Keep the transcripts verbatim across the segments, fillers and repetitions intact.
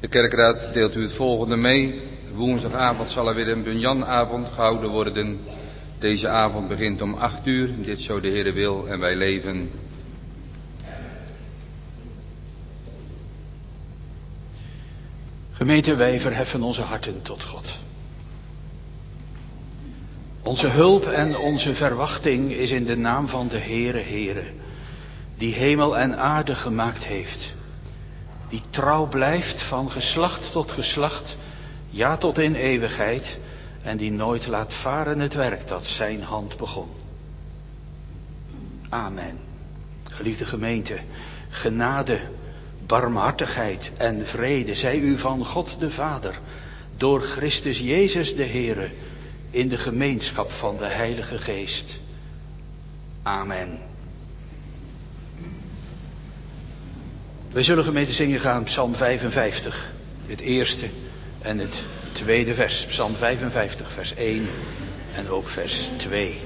De kerkraad deelt u het volgende mee. Woensdagavond zal er weer een bunjanavond gehouden worden. Deze avond begint om acht uur. Dit zo de Heere wil en wij leven. Gemeente, wij verheffen onze harten tot God. Onze hulp en onze verwachting is in de naam van de Heere, Heere, die hemel en aarde gemaakt heeft, die trouw blijft van geslacht tot geslacht, ja tot in eeuwigheid, en die nooit laat varen het werk dat zijn hand begon. Amen. Geliefde gemeente, genade, barmhartigheid en vrede zij u van God de Vader, door Christus Jezus de Heere, in de gemeenschap van de Heilige Geest. Amen. Wij zullen gemeente zingen gaan Psalm vijfenvijftig, het eerste en het tweede vers. Psalm vijfenvijftig, vers één en ook vers twee.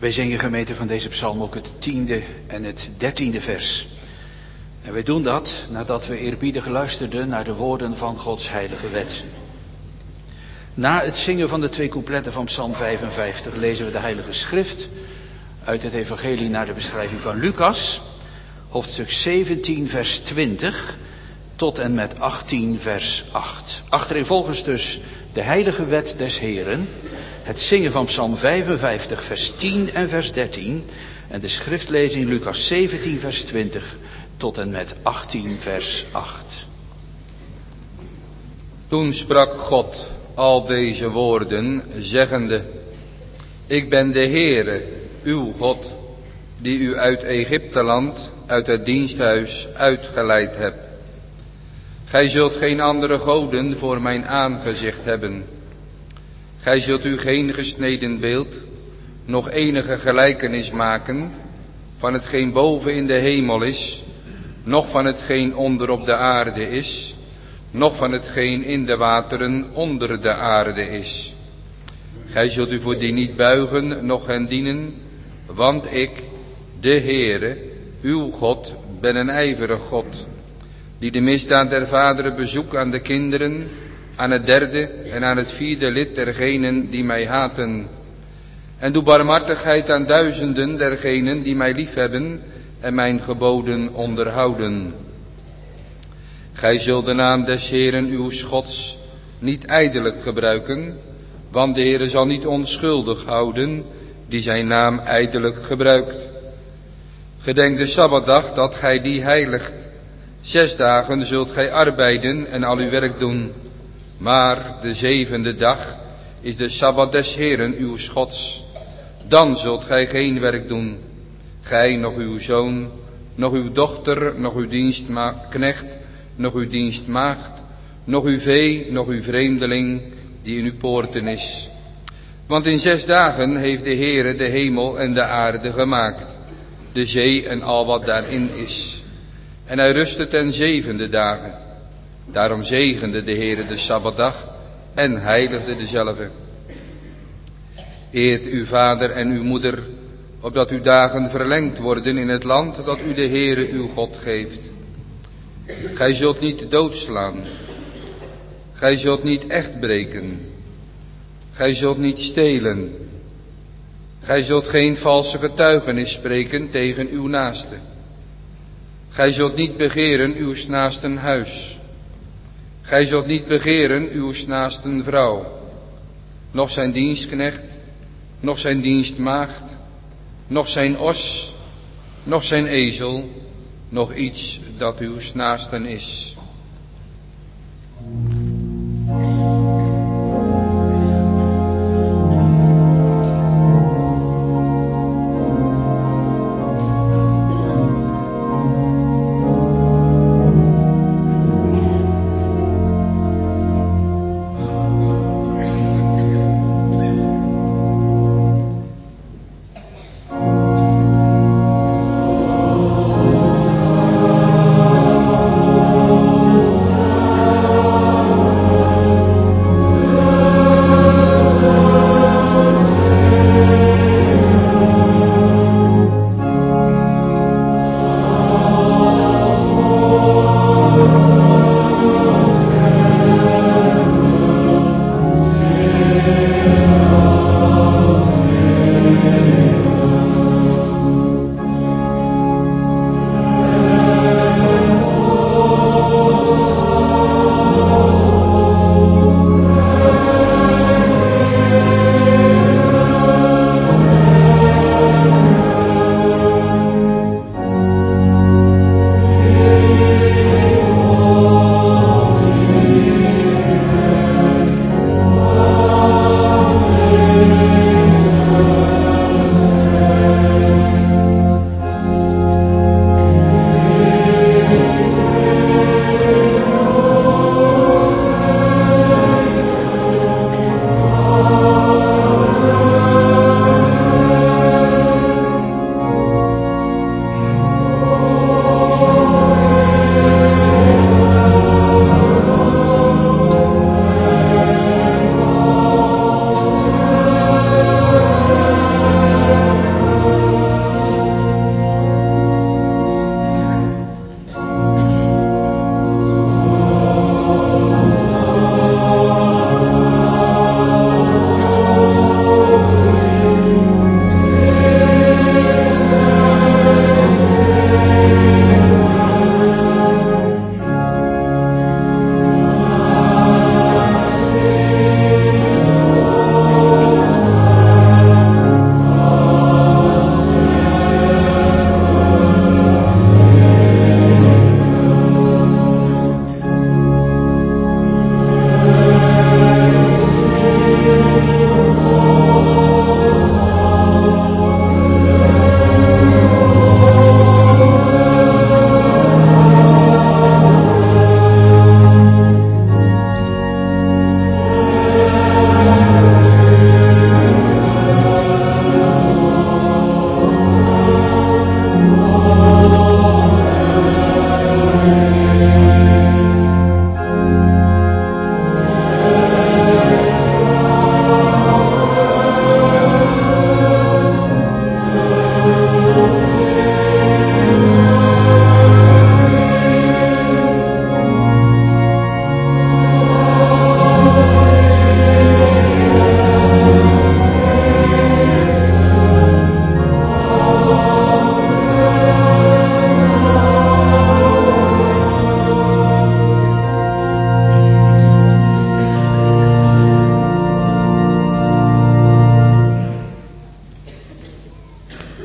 Wij zingen, gemeente, van deze psalm ook het tiende en het dertiende vers. En wij doen dat nadat we eerbiedig luisterden naar de woorden van Gods heilige wet. Na het zingen van de twee coupletten van psalm vijfenvijftig lezen we de heilige schrift uit het evangelie naar de beschrijving van Lucas, hoofdstuk zeventien vers twintig tot en met achttien vers acht. Achtereenvolgens dus de heilige wet des Heren, het zingen van psalm vijfenvijftig vers tien en vers dertien en de schriftlezing Lucas zeventien vers twintig tot en met achttien vers acht. Toen sprak God al deze woorden, zeggende: Ik ben de Heere, uw God, die u uit Egypteland, uit het diensthuis uitgeleid hebt. Gij zult geen andere goden voor mijn aangezicht hebben. Gij zult u geen gesneden beeld, nog enige gelijkenis maken van hetgeen boven in de hemel is, noch van hetgeen onder op de aarde is, noch van hetgeen in de wateren onder de aarde is. Gij zult u voor die niet buigen, noch hen dienen, want ik, de Heere, uw God, ben een ijverig God, die de misdaad der vaderen bezoekt aan de kinderen, aan het derde en aan het vierde lid dergenen die mij haten. En doe barmhartigheid aan duizenden dergenen die mij liefhebben en mijn geboden onderhouden. Gij zult de naam des Heeren uw Gods niet ijdelijk gebruiken, want de Heere zal niet onschuldig houden die zijn naam ijdelijk gebruikt. Gedenk de Sabbatdag dat gij die heiligt. Zes dagen zult gij arbeiden en al uw werk doen. Maar de zevende dag is de Sabbat des Heeren uw Gods. Dan zult gij geen werk doen. Gij, nog uw zoon, nog uw dochter, nog uw dienstknecht, nog uw dienstmaagd, nog uw vee, nog uw vreemdeling die in uw poorten is. Want in zes dagen heeft de Heere de hemel en de aarde gemaakt, de zee en al wat daarin is. En hij rustte ten zevende dagen. Daarom zegende de Heere de Sabbatdag en heiligde dezelve. Eert uw vader en uw moeder, opdat uw dagen verlengd worden in het land dat u de Heere uw God geeft. Gij zult niet doodslaan. Gij zult niet echt breken. Gij zult niet stelen. Gij zult geen valse getuigenis spreken tegen uw naaste. Gij zult niet begeren uw naasten huis. Gij zult niet begeren uw naasten vrouw, noch zijn dienstknecht, noch zijn dienstmaagd, noch zijn os, noch zijn ezel, noch iets dat uw naasten is.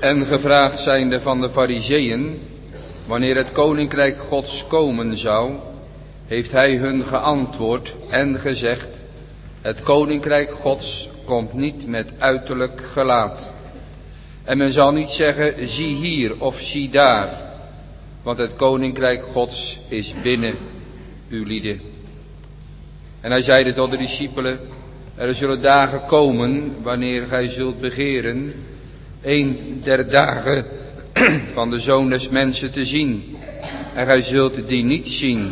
En gevraagd zijnde van de Farizeeën, wanneer het koninkrijk Gods komen zou, heeft hij hun geantwoord en gezegd: het koninkrijk Gods komt niet met uiterlijk gelaat. En men zal niet zeggen, zie hier of zie daar, want het koninkrijk Gods is binnen uw lieden. En hij zeide tot de discipelen: er zullen dagen komen wanneer gij zult begeren een der dagen van de Zoon des Mensen te zien, en gij zult die niet zien.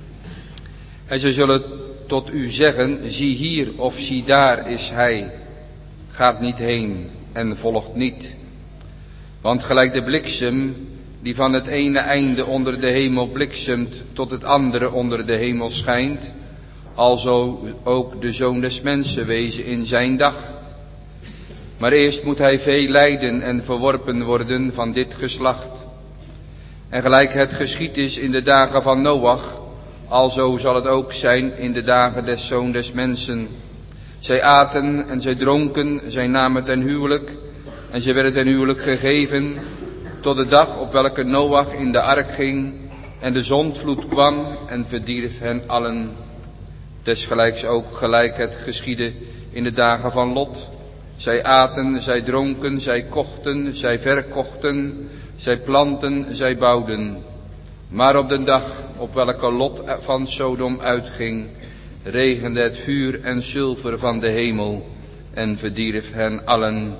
En ze zullen tot u zeggen, zie hier of zie daar is hij. Gaat niet heen en volgt niet. Want gelijk de bliksem die van het ene einde onder de hemel bliksemt tot het andere onder de hemel schijnt, alzo ook de Zoon des Mensen wezen in zijn dag. Maar eerst moet hij veel lijden en verworpen worden van dit geslacht. En gelijk het geschied is in de dagen van Noach, alzo zal het ook zijn in de dagen des Zoon des Mensen. Zij aten en zij dronken, zij namen ten huwelijk en zij werden ten huwelijk gegeven, tot de dag op welke Noach in de ark ging en de zondvloed kwam en verdierf hen allen. Desgelijks ook gelijk het geschiedde in de dagen van Lot. Zij aten, zij dronken, zij kochten, zij verkochten, zij planten, zij bouwden. Maar op de dag op welke Lot van Sodom uitging, regende het vuur en zilver van de hemel en verdierf hen allen.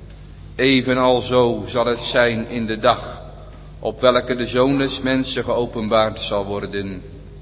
Evenalzo zal het zijn in de dag op welke de Zoon des Mensen geopenbaard zal worden.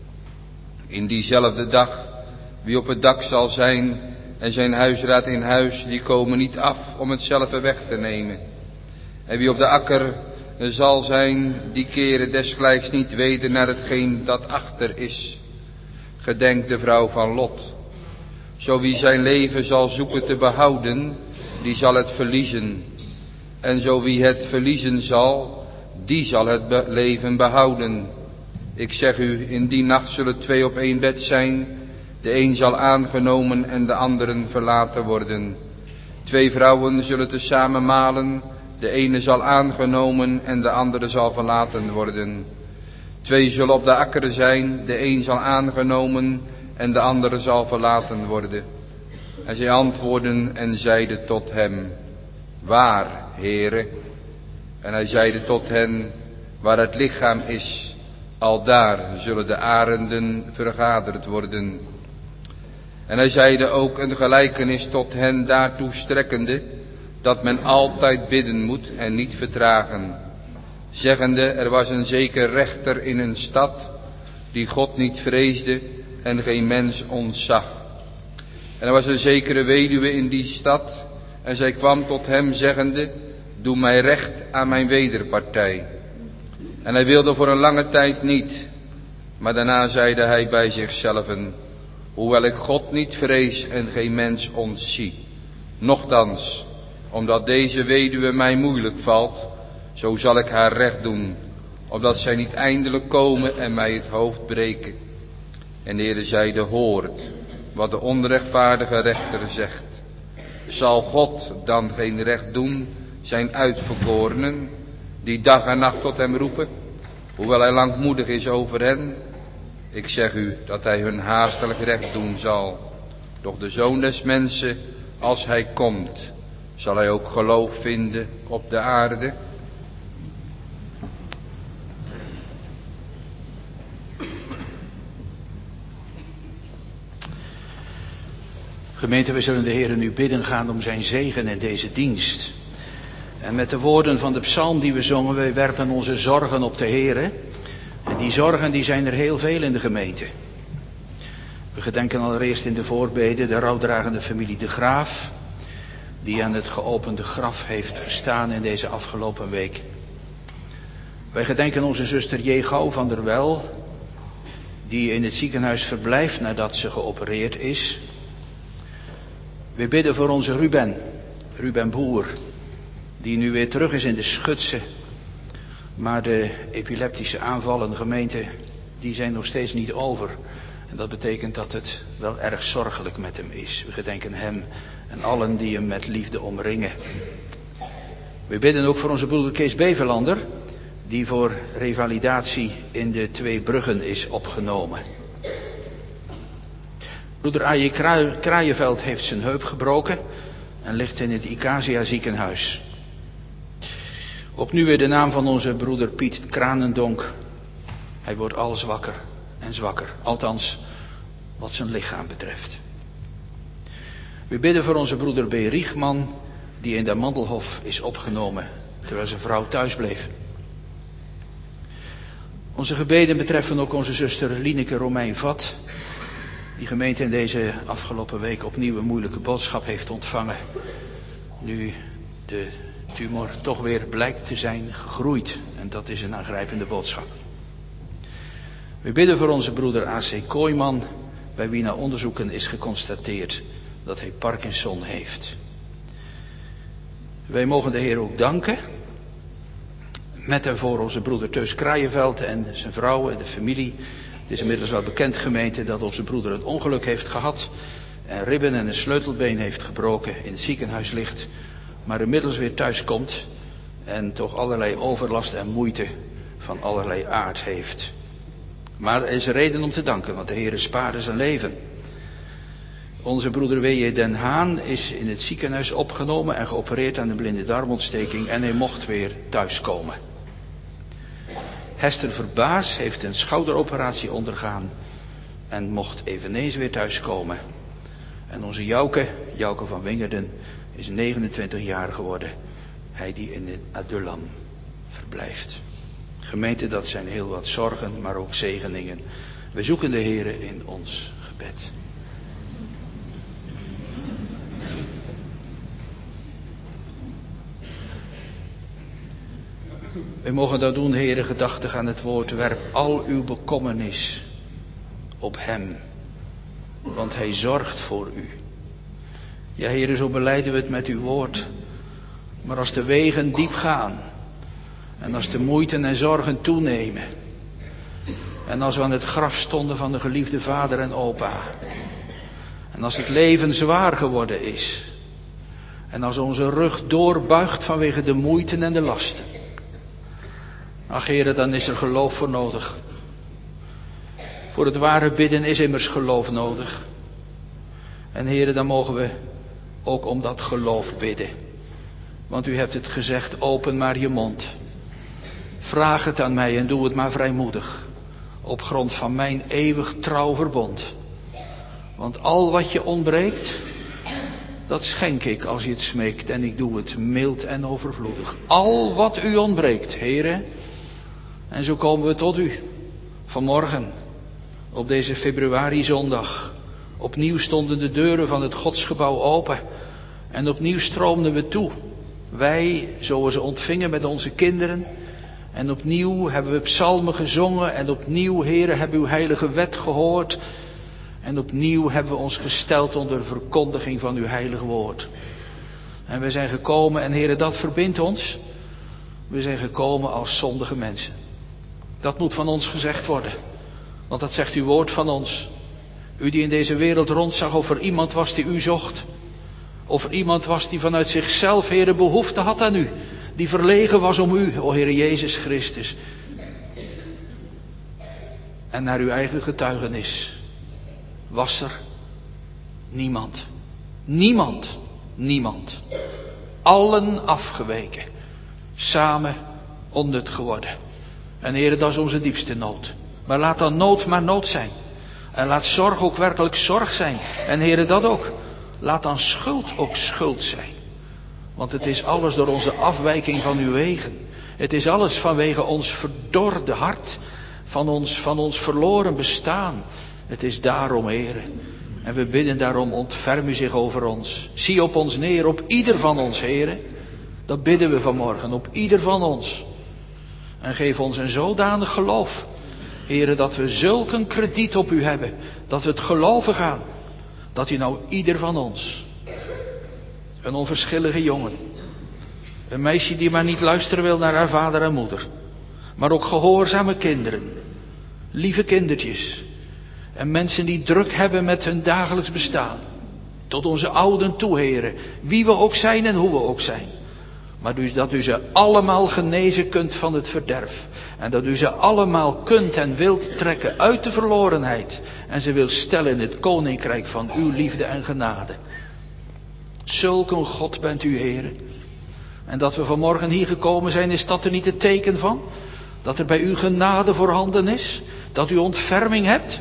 In diezelfde dag, wie op het dak zal zijn en zijn huisraad in huis, die komen niet af om hetzelfde weg te nemen. En wie op de akker zal zijn, die keren desgelijks niet weder naar hetgeen dat achter is. Gedenk de vrouw van Lot. Zo wie zijn leven zal zoeken te behouden, die zal het verliezen. En zo wie het verliezen zal, die zal het be- leven behouden. Ik zeg u, in die nacht zullen twee op één bed zijn. De een zal aangenomen en de anderen verlaten worden. Twee vrouwen zullen tezamen malen. De ene zal aangenomen en de andere zal verlaten worden. Twee zullen op de akker zijn. De een zal aangenomen en de andere zal verlaten worden. En zij antwoordden en zeiden tot hem: waar, Heere? En hij zeide tot hen: waar het lichaam is, aldaar zullen de arenden vergaderd worden. En hij zeide ook een gelijkenis tot hen daartoe strekkende, dat men altijd bidden moet en niet vertragen. Zeggende, er was een zeker rechter in een stad, die God niet vreesde en geen mens ontzag. En er was een zekere weduwe in die stad, en zij kwam tot hem zeggende, doe mij recht aan mijn wederpartij. En hij wilde voor een lange tijd niet, maar daarna zeide hij bij zichzelven, hoewel ik God niet vrees en geen mens ontzie, nochtans, omdat deze weduwe mij moeilijk valt, zo zal ik haar recht doen, opdat zij niet eindelijk komen en mij het hoofd breken. En de Heere zeide, hoort wat de onrechtvaardige rechter zegt. Zal God dan geen recht doen zijn uitverkorenen, die dag en nacht tot hem roepen, hoewel hij langmoedig is over hen? Ik zeg u dat hij hun haastelijk recht doen zal. Doch de Zoon des Mensen, als hij komt, zal hij ook geloof vinden op de aarde? Gemeente, we zullen de Heer nu bidden gaan om zijn zegen in deze dienst. En met de woorden van de psalm die we zongen, wij werpen onze zorgen op de Heer. En die zorgen die zijn er heel veel in de gemeente. We gedenken allereerst in de voorbeden de rouwdragende familie De Graaf, die aan het geopende graf heeft gestaan in deze afgelopen week. Wij gedenken onze zuster J. Gouw van der Wel, die in het ziekenhuis verblijft nadat ze geopereerd is. We bidden voor onze Ruben, Ruben Boer, die nu weer terug is in de Schutse. Maar de epileptische aanvallen, gemeente, die zijn nog steeds niet over. En dat betekent dat het wel erg zorgelijk met hem is. We gedenken hem en allen die hem met liefde omringen. We bidden ook voor onze broeder Kees Beverlander, die voor revalidatie in de Twee Bruggen is opgenomen. Broeder A J Kraaienveld heeft zijn heup gebroken en ligt in het Icasia ziekenhuis. Opnieuw weer de naam van onze broeder Piet Kranendonk. Hij wordt al zwakker en zwakker, althans wat zijn lichaam betreft. We bidden voor onze broeder B. Riegman, die in de Mandelhof is opgenomen, terwijl zijn vrouw thuis bleef. Onze gebeden betreffen ook onze zuster Lieneke Romein-Vat, die gemeente in deze afgelopen week opnieuw een moeilijke boodschap heeft ontvangen. Nu de tumor toch weer blijkt te zijn gegroeid. En dat is een aangrijpende boodschap. We bidden voor onze broeder A C Kooijman, bij wie na onderzoeken is geconstateerd dat hij Parkinson heeft. Wij mogen de Heer ook danken. Met en voor onze broeder Teus Kraaienveld en zijn vrouw en de familie. Het is inmiddels wel bekend, gemeente, dat onze broeder het ongeluk heeft gehad. En ribben en een sleutelbeen heeft gebroken, in het ziekenhuis ligt. Maar inmiddels weer thuis komt. En toch allerlei overlast en moeite van allerlei aard heeft. Maar er is reden om te danken, want de Heer spaarde zijn leven. Onze broeder W J Den Haan is in het ziekenhuis opgenomen en geopereerd aan een blinde darmontsteking. En hij mocht weer thuiskomen. Hester Verbaas heeft een schouderoperatie ondergaan en mocht eveneens weer thuiskomen. En onze Jouke, Jouke van Wingerden, is negenentwintig jaar geworden. Hij die in het Adullam verblijft. Gemeente, dat zijn heel wat zorgen, maar ook zegeningen. We zoeken de Heer in ons gebed. We mogen dat doen, Heere, gedachtig aan het woord. Werp al uw bekommernis op hem, want hij zorgt voor u. Ja, Heere, zo belijden we het met uw woord. Maar als de wegen diep gaan en als de moeiten en zorgen toenemen en als we aan het graf stonden van de geliefde vader en opa en als het leven zwaar geworden is en als onze rug doorbuigt vanwege de moeiten en de lasten. Ach, Heere, dan is er geloof voor nodig. Voor het ware bidden is immers geloof nodig. En Heere, dan mogen we ook om dat geloof bidden. Want u hebt het gezegd, open maar je mond. Vraag het aan mij en doe het maar vrijmoedig. Op grond van mijn eeuwig trouw verbond. Want al wat je ontbreekt, dat schenk ik als je het smeekt. En ik doe het mild en overvloedig. Al wat u ontbreekt, Heere. En zo komen we tot u. Vanmorgen, op deze februari zondag. Opnieuw stonden de deuren van het godsgebouw open. En opnieuw stroomden we toe. Wij, zo we ze ontvingen met onze kinderen. En opnieuw hebben we psalmen gezongen. En opnieuw, Heere, hebben we uw heilige wet gehoord. En opnieuw hebben we ons gesteld onder verkondiging van uw heilig woord. En we zijn gekomen, en Heere, dat verbindt ons. We zijn gekomen als zondige mensen. Dat moet van ons gezegd worden. Want dat zegt uw woord van ons. U die in deze wereld rondzag, of er iemand was die u zocht. Of er iemand was die vanuit zichzelf, Heere, behoefte had aan u. Die verlegen was om u, o Heere Jezus Christus. En naar uw eigen getuigenis was er niemand. Niemand. Niemand. Allen afgeweken. Samen onnut geworden. En Heere, dat is onze diepste nood. Maar laat dan nood maar nood zijn. En laat zorg ook werkelijk zorg zijn. En Heere, dat ook. Laat dan schuld ook schuld zijn. Want het is alles door onze afwijking van uw wegen. Het is alles vanwege ons verdorde hart. Van ons, van ons verloren bestaan. Het is daarom, Heere. En we bidden daarom, ontferm u zich over ons. Zie op ons neer, op ieder van ons, Heere. Dat bidden we vanmorgen, op ieder van ons. En geef ons een zodanig geloof, Heere, dat we zulk een krediet op u hebben. Dat we het geloven gaan. Dat u nou ieder van ons, een onverschillige jongen, een meisje die maar niet luisteren wil naar haar vader en moeder, maar ook gehoorzame kinderen, lieve kindertjes en mensen die druk hebben met hun dagelijks bestaan, tot onze ouden toe, Heere, wie we ook zijn en hoe we ook zijn. Maar dus dat u ze allemaal genezen kunt van het verderf. En dat u ze allemaal kunt en wilt trekken uit de verlorenheid. En ze wilt stellen in het koninkrijk van uw liefde en genade. Zulk een God bent u, Heere. En dat we vanmorgen hier gekomen zijn, is dat er niet het teken van? Dat er bij u genade voorhanden is? Dat u ontferming hebt?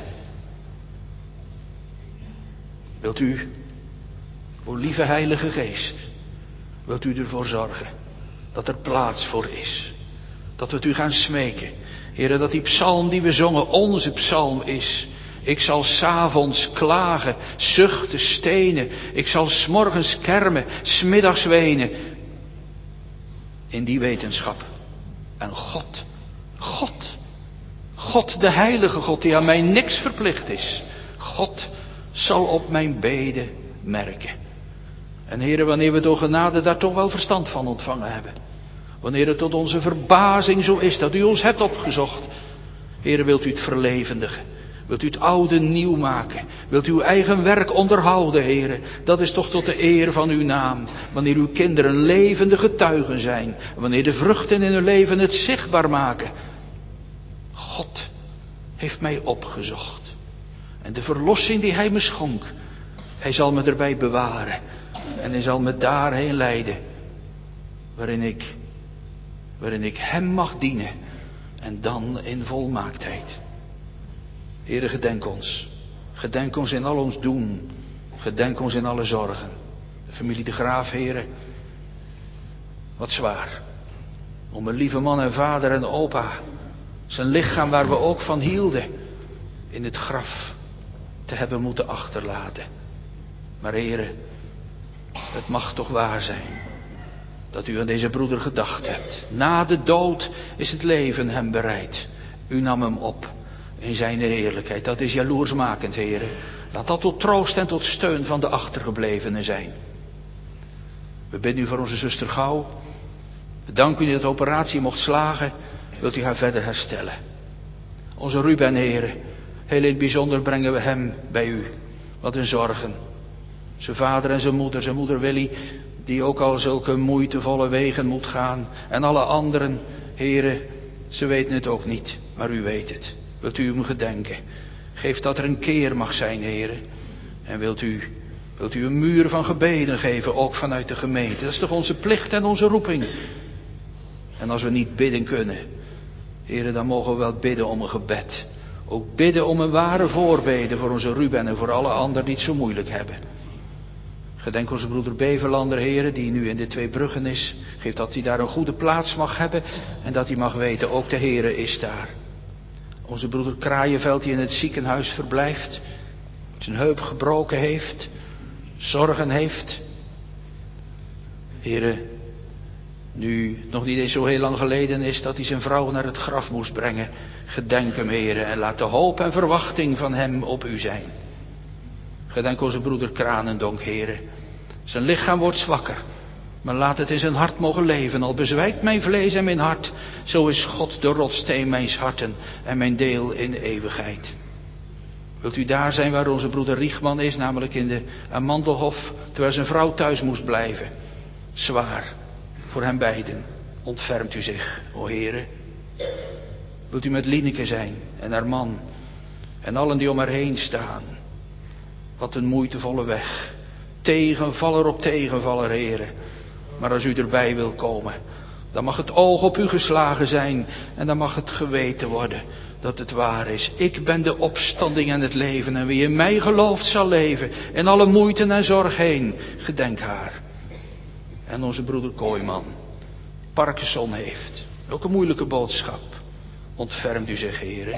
Wilt u, o lieve Heilige Geest, wilt u ervoor zorgen dat er plaats voor is? Dat we het u gaan smeken. Heere, dat die psalm die we zongen onze psalm is. Ik zal 's avonds klagen, zuchten, stenen. Ik zal 's morgens kermen, 's middags wenen. In die wetenschap. En God, God, God de heilige God die aan mij niks verplicht is. God zal op mijn beden merken. En Heere, wanneer we door genade daar toch wel verstand van ontvangen hebben. Wanneer het tot onze verbazing zo is dat u ons hebt opgezocht. Heere, wilt u het verlevendigen? Wilt u het oude nieuw maken? Wilt u uw eigen werk onderhouden, Heere? Dat is toch tot de eer van uw naam. Wanneer uw kinderen levende getuigen zijn. Wanneer de vruchten in hun leven het zichtbaar maken. God heeft mij opgezocht. En de verlossing die hij me schonk. Hij zal me erbij bewaren. En hij zal me daarheen leiden. Waarin ik, waarin ik hem mag dienen. En dan in volmaaktheid. Heere, gedenk ons. Gedenk ons in al ons doen. Gedenk ons in alle zorgen. De familie de Graaf, Heere. Wat zwaar. Om een lieve man en vader en opa. Zijn lichaam waar we ook van hielden. In het graf te hebben moeten achterlaten. Maar Heere, het mag toch waar zijn. Dat u aan deze broeder gedacht hebt. Na de dood is het leven hem bereid. U nam hem op. In zijn heerlijkheid. Dat is jaloersmakend, Heere. Laat dat tot troost en tot steun van de achtergeblevenen zijn. We bidden u voor onze zuster Gauw. We danken u dat de operatie mocht slagen. Wilt u haar verder herstellen. Onze Ruben, Heere. Heel in het bijzonder brengen we hem bij u. Wat een zorgen. Zijn vader en zijn moeder. Zijn moeder Willy. Die ook al zulke moeitevolle wegen moet gaan. En alle anderen. Heere. Ze weten het ook niet. Maar u weet het. Wilt u hem gedenken. Geef dat er een keer mag zijn, Heere. En wilt u, wilt u een muur van gebeden geven, ook vanuit de gemeente. Dat is toch onze plicht en onze roeping. En als we niet bidden kunnen, Heere, dan mogen we wel bidden om een gebed. Ook bidden om een ware voorbede voor onze Ruben en voor alle anderen die het zo moeilijk hebben. Gedenk onze broeder Beverlander, Heere, die nu in de Twee Bruggen is. Geef dat hij daar een goede plaats mag hebben en dat hij mag weten, ook de Heere is daar. Onze broeder Kraaienveld die in het ziekenhuis verblijft. Zijn heup gebroken heeft. Zorgen heeft. Heere, nu het nog niet eens zo heel lang geleden is dat hij zijn vrouw naar het graf moest brengen. Gedenk hem, Heere, en laat de hoop en verwachting van hem op u zijn. Gedenk onze broeder Kranendonk, Heere. Zijn lichaam wordt zwakker. Maar laat het in zijn hart mogen leven. Al bezwijkt mijn vlees en mijn hart. Zo is God de rotsteen mijns harten. En mijn deel in eeuwigheid. Wilt u daar zijn waar onze broeder Riechman is. Namelijk in de Amandelhof. Terwijl zijn vrouw thuis moest blijven. Zwaar. Voor hen beiden. Ontfermt u zich, o Heere. Wilt u met Lieneke zijn. En haar man. En allen die om haar heen staan. Wat een moeitevolle weg. Tegenvaller op tegenvaller, Heere. Maar als u erbij wil komen, dan mag het oog op u geslagen zijn. En dan mag het geweten worden dat het waar is. Ik ben de opstanding en het leven. En wie in mij gelooft zal leven. In alle moeite en zorg heen. Gedenk haar. En onze broeder Kooiman. Parkinson heeft. Ook een moeilijke boodschap. Ontfermt u zich, Heere.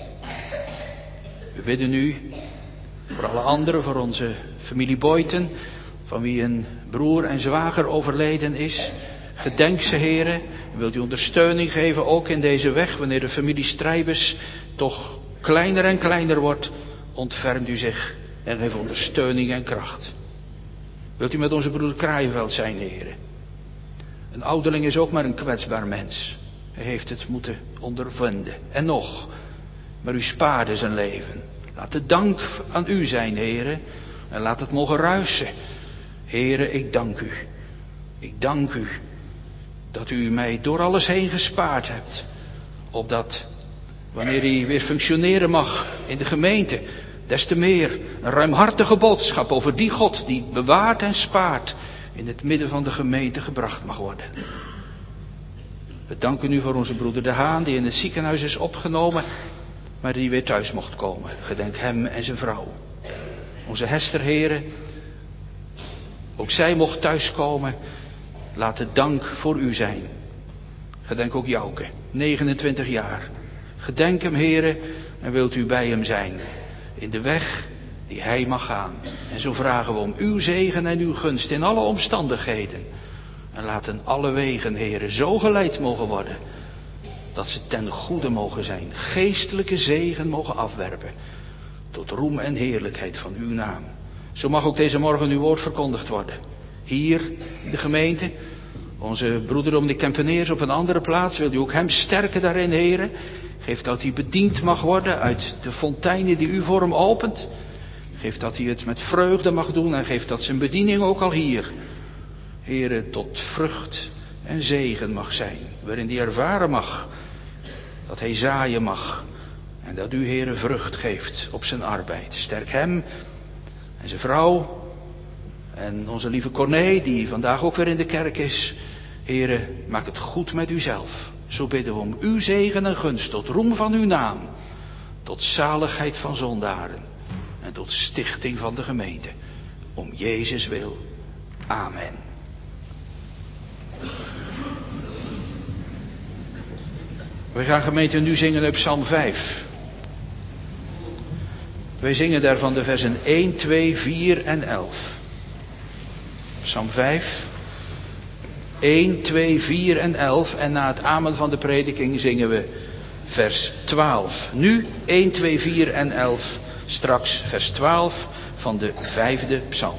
We bidden u voor alle anderen, voor onze familie Boyten, van wie een broer en zwager overleden is. Gedenk ze, Heere. En wilt u ondersteuning geven, ook in deze weg, wanneer de familie Strijbes toch kleiner en kleiner wordt. Ontfermt u zich en geef ondersteuning en kracht. Wilt u met onze broeder Kraaienveld zijn, Heere. Een ouderling is ook maar een kwetsbaar mens. Hij heeft het moeten ondervinden. En nog, maar u spaarde zijn leven. Laat de dank aan u zijn, Heere. En laat het mogen ruisen. Heere, ik dank u. Ik dank u. dat u mij door alles heen gespaard hebt. Opdat, wanneer hij weer functioneren mag in de gemeente, des te meer een ruimhartige boodschap over die God die bewaart en spaart in het midden van de gemeente gebracht mag worden. We danken u voor onze broeder De Haan die in het ziekenhuis is opgenomen, maar die weer thuis mocht komen. Gedenk hem en zijn vrouw. Onze Hester, heren, ook zij mocht thuiskomen. Laat de dank voor u zijn. Gedenk ook Jouke, negenentwintig jaar. Gedenk hem, heren, en wilt u bij hem zijn. In de weg die hij mag gaan. En zo vragen we om uw zegen en uw gunst in alle omstandigheden. En laten alle wegen, heren, zo geleid mogen worden. Dat ze ten goede mogen zijn. Geestelijke zegen mogen afwerpen. Tot roem en heerlijkheid van uw naam. Zo mag ook deze morgen uw woord verkondigd worden. Hier in de gemeente. Onze broeder Dominique Kempeneers op een andere plaats. Wil u ook hem sterken daarin, heren. Geef dat hij bediend mag worden uit de fonteinen die u voor hem opent. Geef dat hij het met vreugde mag doen. En geef dat zijn bediening ook al hier, heren, tot vrucht en zegen mag zijn. Waarin hij ervaren mag. Dat hij zaaien mag. En dat u, heren, vrucht geeft op zijn arbeid. Sterk hem en zijn vrouw. En onze lieve Corné, die vandaag ook weer in de kerk is. Heren, maak het goed met uzelf. Zo bidden we om uw zegen en gunst, tot roem van uw naam. Tot zaligheid van zondaren. En tot stichting van de gemeente. Om Jezus wil. Amen. We gaan, gemeente, nu zingen uit Psalm vijf. Wij zingen daarvan de versen één, twee, vier en elf. Psalm vijf, één, twee, vier en elf. En na het amen van de prediking zingen we vers twaalf. Nu één, twee, vier en elf. Straks vers twaalf van de vijfde psalm.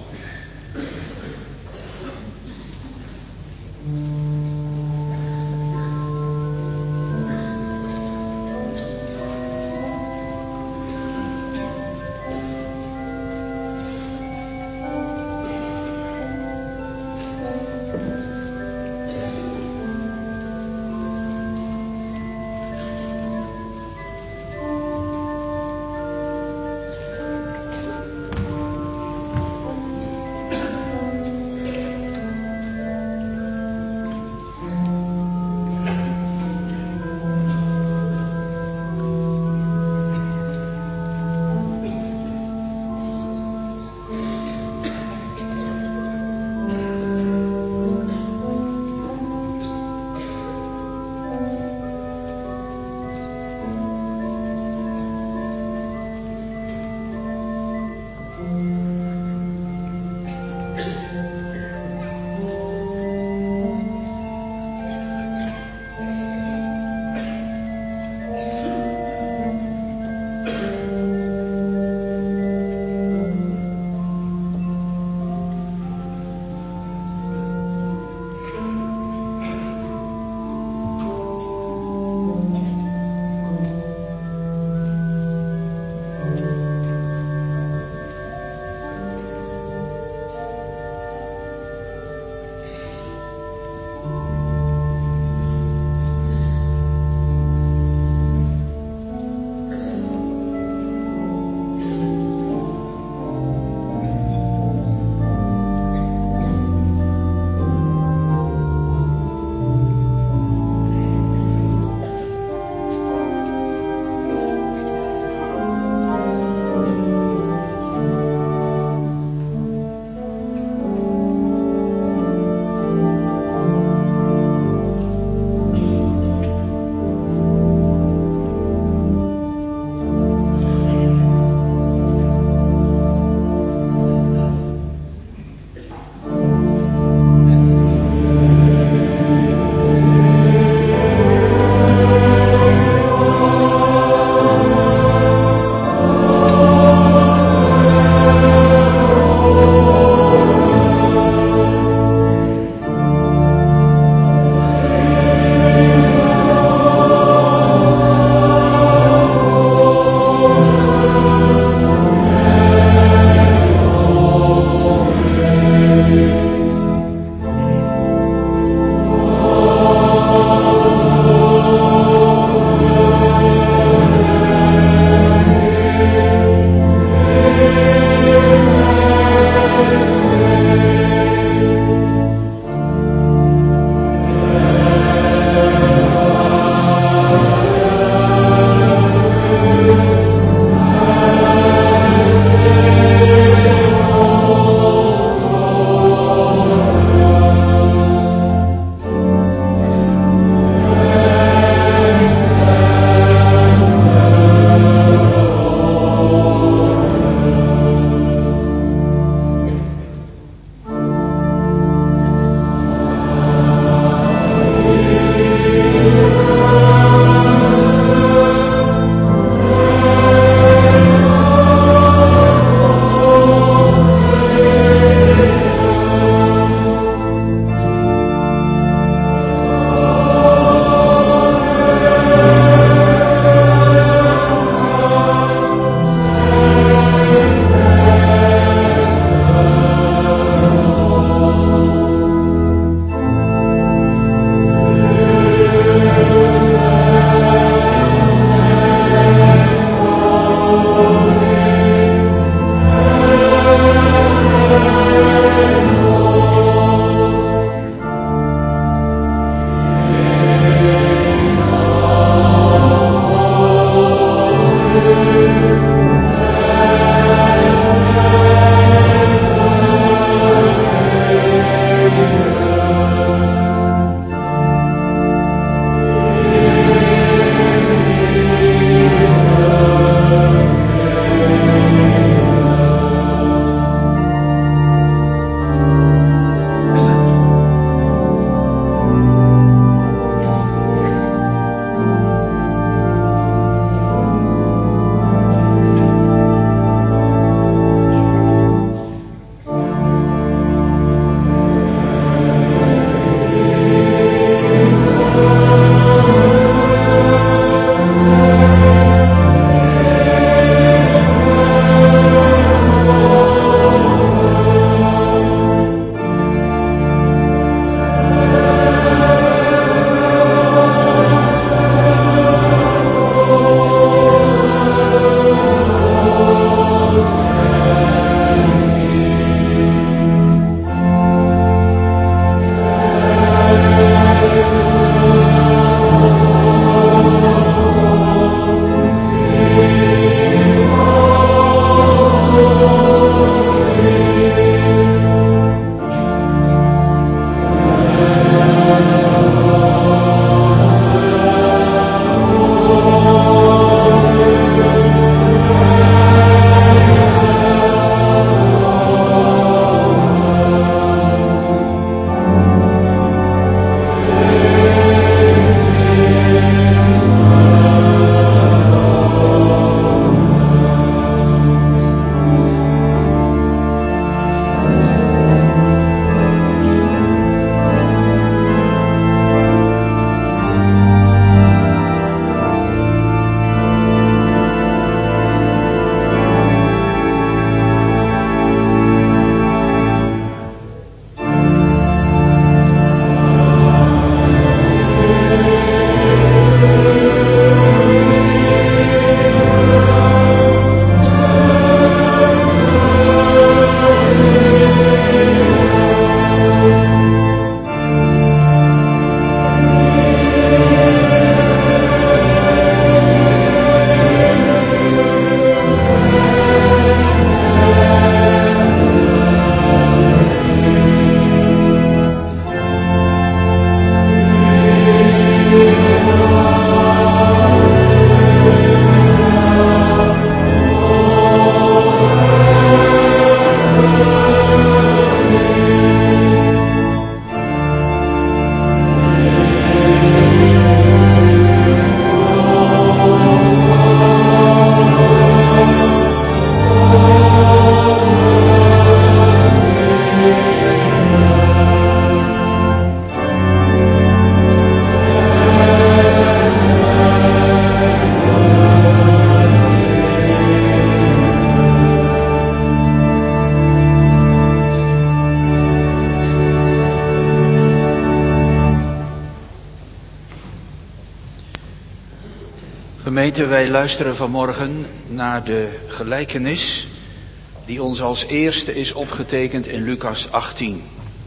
Gemeente, wij luisteren vanmorgen naar de gelijkenis die ons als eerste is opgetekend in Lucas achttien.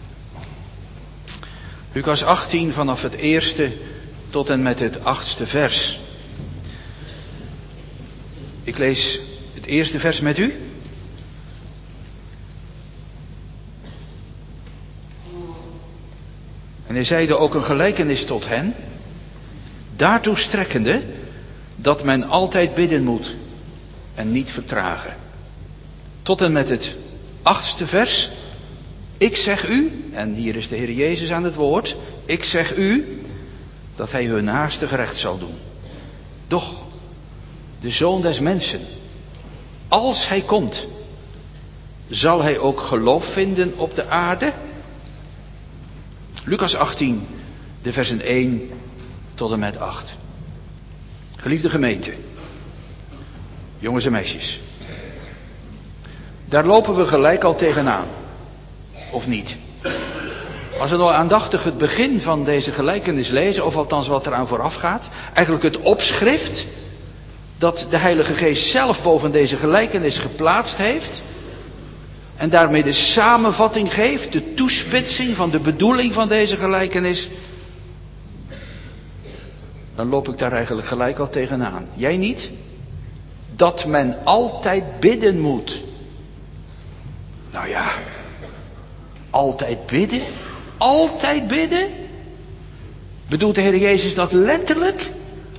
Lucas achttien vanaf het eerste tot en met het achtste vers. Ik lees het eerste vers met u. En hij zeide ook een gelijkenis tot hen, daartoe strekkende dat men altijd bidden moet en niet vertragen. Tot en met het achtste vers. Ik zeg u, en hier is de Heer Jezus aan het woord, ik zeg u dat hij hun naaste gerecht zal doen. Doch de Zoon des Mensen, als hij komt, zal hij ook geloof vinden op de aarde? Lucas achttien, de versen één tot en met acht. Geliefde gemeente, jongens en meisjes, daar lopen we gelijk al tegenaan, of niet? Als we nou aandachtig het begin van deze gelijkenis lezen, of althans wat eraan vooraf gaat, eigenlijk het opschrift dat de Heilige Geest zelf boven deze gelijkenis geplaatst heeft, en daarmee de samenvatting geeft, de toespitsing van de bedoeling van deze gelijkenis, dan loop ik daar eigenlijk gelijk al tegenaan. Jij niet? Dat men altijd bidden moet. Nou ja, altijd bidden? Altijd bidden? Bedoelt de Heer Jezus dat letterlijk?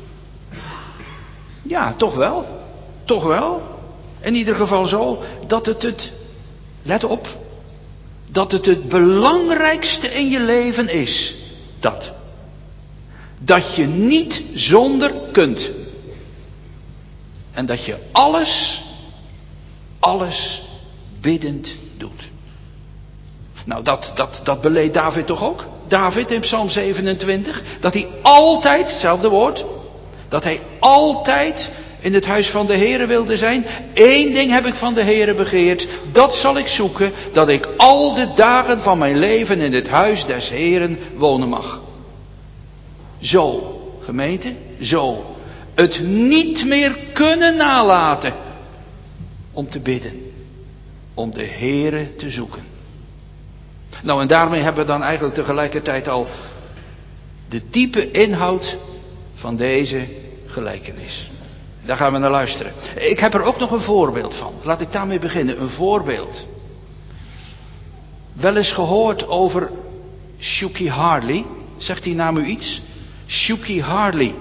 Ja, toch wel. Toch wel. In ieder geval zo dat het het, let op, dat het het belangrijkste in je leven is. Dat. Dat je niet zonder kunt. En dat je alles, alles biddend doet. Nou, dat, dat, dat beleed David toch ook? David in Psalm zevenentwintig. Dat hij altijd, hetzelfde woord, dat hij altijd in het huis van de Heere wilde zijn. Eén ding heb ik van de Heere begeerd, dat zal ik zoeken, dat ik al de dagen van mijn leven in het huis des Heeren wonen mag. Zo, gemeente, zo. Het niet meer kunnen nalaten om te bidden, om de Heere te zoeken. Nou, en daarmee hebben we dan eigenlijk tegelijkertijd al de diepe inhoud van deze gelijkenis. Daar gaan we naar luisteren. Ik heb er ook nog een voorbeeld van. Laat ik daarmee beginnen. Een voorbeeld. Wel eens gehoord over Shuki Harley. Zegt die naam u iets? Shuki Harley.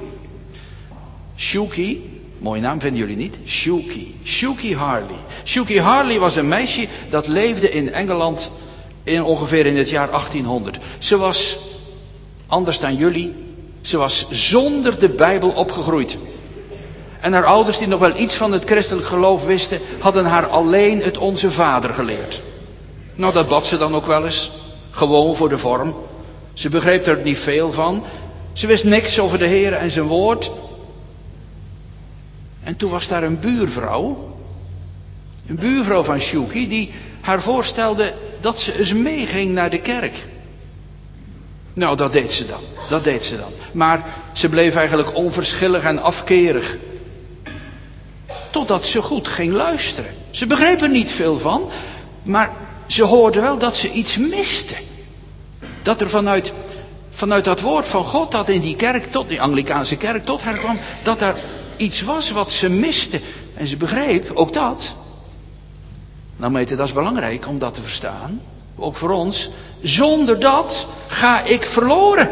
Shuki, mooie naam vinden jullie niet? Shuki. Shuki Harley. Shuki Harley was een meisje dat leefde in Engeland in ongeveer in het jaar achttienhonderd. Ze was, anders dan jullie, ze was zonder de Bijbel opgegroeid. En haar ouders, die nog wel iets van het christelijk geloof wisten, hadden haar alleen het Onze Vader geleerd. Nou, dat bad ze dan ook wel eens. Gewoon voor de vorm. Ze begreep er niet veel van. Ze wist niks over de Heer en zijn woord. En toen was daar een buurvrouw. Een buurvrouw van Shuki, die haar voorstelde dat ze eens meeging naar de kerk. Nou, dat deed ze dan. Dat deed ze dan. Maar ze bleef eigenlijk onverschillig en afkerig. Totdat ze goed ging luisteren. Ze begreep er niet veel van. Maar ze hoorde wel dat ze iets miste. Dat er vanuit, vanuit dat woord van God dat in die kerk, tot die Anglikaanse kerk, tot haar kwam, dat er iets was wat ze miste. En ze begreep, ook dat. Nou meten, dat is belangrijk om dat te verstaan. Ook voor ons. Zonder dat ga ik verloren.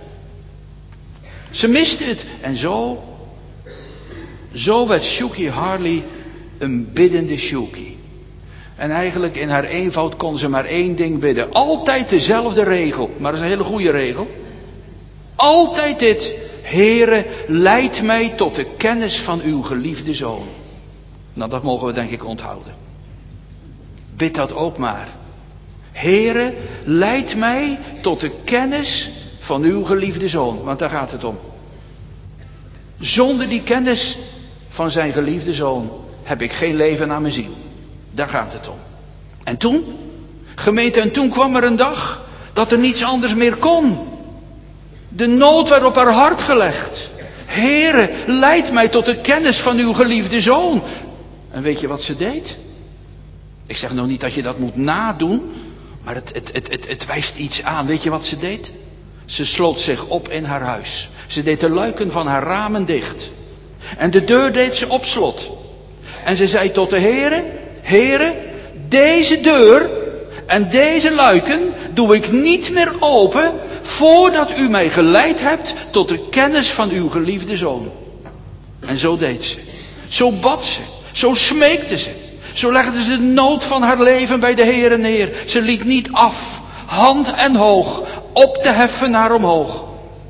Ze miste het. En zo, zo werd Shuki Harley een biddende Shuki. En eigenlijk in haar eenvoud kon ze maar één ding bidden. Altijd dezelfde regel. Maar dat is een hele goede regel. Altijd dit. Heere, leid mij tot de kennis van uw geliefde Zoon. Nou, dat mogen we denk ik onthouden. Bid dat ook maar. Heere, leid mij tot de kennis van uw geliefde Zoon. Want daar gaat het om. Zonder die kennis van zijn geliefde Zoon heb ik geen leven aan mijn ziel. Daar gaat het om. En toen, gemeente, en toen kwam er een dag dat er niets anders meer kon. De nood werd op haar hart gelegd. Heere, leid mij tot de kennis van uw geliefde Zoon. En weet je wat ze deed? Ik zeg nog niet dat je dat moet nadoen, maar het, het, het, het, het wijst iets aan. Weet je wat ze deed? Ze sloot zich op in haar huis. Ze deed de luiken van haar ramen dicht. En de deur deed ze op slot. En ze zei tot de Heere, Heere, deze deur en deze luiken doe ik niet meer open voordat u mij geleid hebt tot de kennis van uw geliefde Zoon. En zo deed ze. Zo bad ze. Zo smeekte ze. Zo legde ze de nood van haar leven bij de Heere neer. Ze liet niet af, hand en hoog, op te heffen naar omhoog.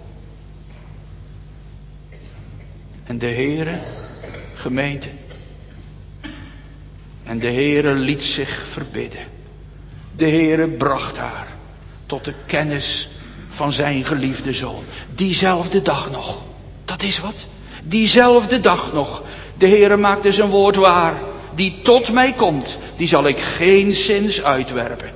En de Heere, gemeente, en de Heere liet zich verbidden. De Heere bracht haar tot de kennis van zijn geliefde Zoon. Diezelfde dag nog. Dat is wat. Diezelfde dag nog. De Heere maakte zijn woord waar. Die tot mij komt, die zal ik geenszins uitwerpen.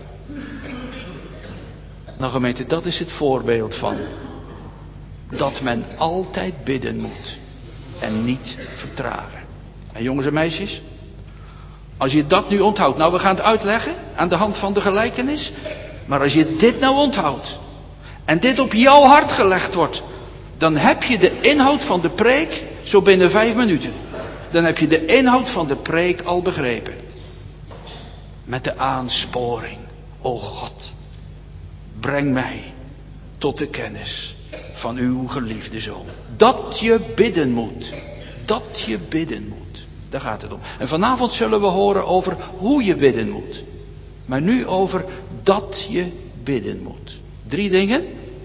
Nou gemeente, dat is het voorbeeld van dat men altijd bidden moet en niet vertragen. En jongens en meisjes, als je dat nu onthoudt, nou we gaan het uitleggen aan de hand van de gelijkenis, maar als je dit nou onthoudt en dit op jouw hart gelegd wordt, dan heb je de inhoud van de preek zo binnen vijf minuten. Dan heb je de inhoud van de preek al begrepen. Met de aansporing, o God, breng mij tot de kennis van uw geliefde Zoon. Dat je bidden moet. Dat je bidden moet. Daar gaat het om. En vanavond zullen we horen over hoe je bidden moet. Maar nu over dat je bidden moet. Drie dingen.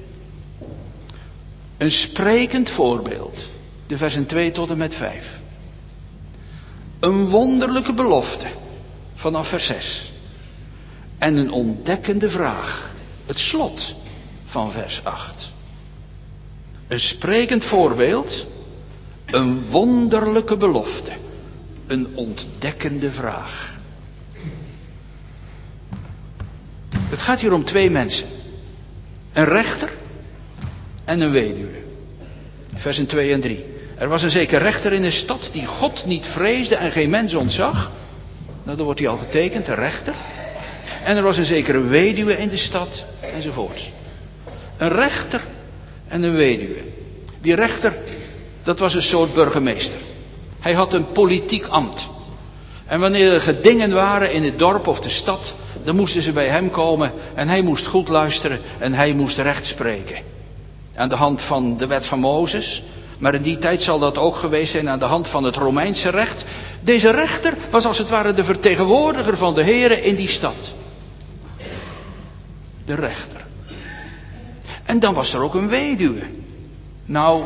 Een sprekend voorbeeld. De versen twee tot en met vijf. Een wonderlijke belofte. Vanaf vers zes. En een ontdekkende vraag. Het slot van vers acht. Een sprekend voorbeeld. Een wonderlijke belofte. Een ontdekkende vraag. Het gaat hier om twee mensen. Een rechter en een weduwe. Versen twee en drie. Er was een zeker rechter in een stad die God niet vreesde en geen mens ontzag. Nou, dan wordt hij al getekend, een rechter. En er was een zekere weduwe in de stad, enzovoort. Een rechter en een weduwe. Die rechter, dat was een soort burgemeester. Hij had een politiek ambt. En wanneer er gedingen waren in het dorp of de stad, dan moesten ze bij hem komen en hij moest goed luisteren en hij moest recht spreken. Aan de hand van de wet van Mozes, maar in die tijd zal dat ook geweest zijn aan de hand van het Romeinse recht. Deze rechter was als het ware de vertegenwoordiger van de Here in die stad. De rechter. En dan was er ook een weduwe. Nou,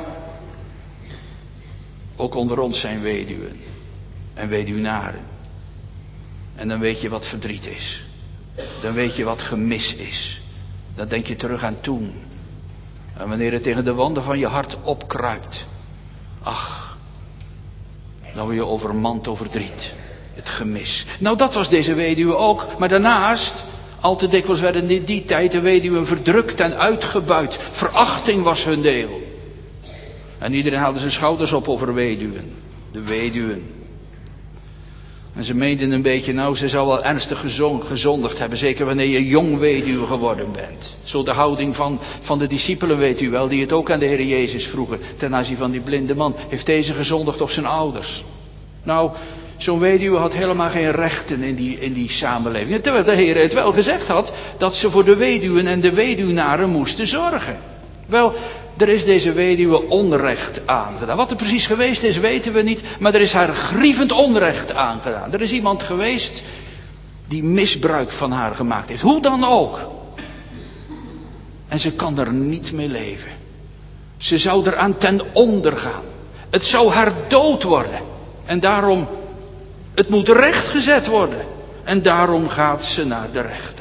ook onder ons zijn weduwen en weduwnaren. En dan weet je wat verdriet is. Dan weet je wat gemis is. Dan denk je terug aan toen. En wanneer het tegen de wanden van je hart opkruipt. Ach, dan word je overmand door verdriet. Het gemis. Nou, dat was deze weduwe ook. Maar daarnaast, al te dikwijls werden in die tijd de weduwen verdrukt en uitgebuit. Verachting was hun deel. En iedereen haalde zijn schouders op over weduwen. De weduwen. En ze meenden een beetje, nou, ze zou wel ernstig gezondigd hebben. Zeker wanneer je jong weduwe geworden bent. Zo de houding van, van de discipelen, weet u wel, die het ook aan de Heer Jezus vroegen. Ten aanzien van die blinde man. Heeft deze gezondigd of zijn ouders? Nou, zo'n weduwe had helemaal geen rechten in die, in die samenleving. Terwijl de Heer het wel gezegd had, dat ze voor de weduwen en de weduwnaren moesten zorgen. Wel, er is deze weduwe onrecht aangedaan. Wat er precies geweest is, weten we niet. Maar er is haar grievend onrecht aangedaan. Er is iemand geweest die misbruik van haar gemaakt heeft. Hoe dan ook. En ze kan er niet mee leven. Ze zou eraan ten onder gaan. Het zou haar dood worden. En daarom, het moet rechtgezet worden. En daarom gaat ze naar de rechter.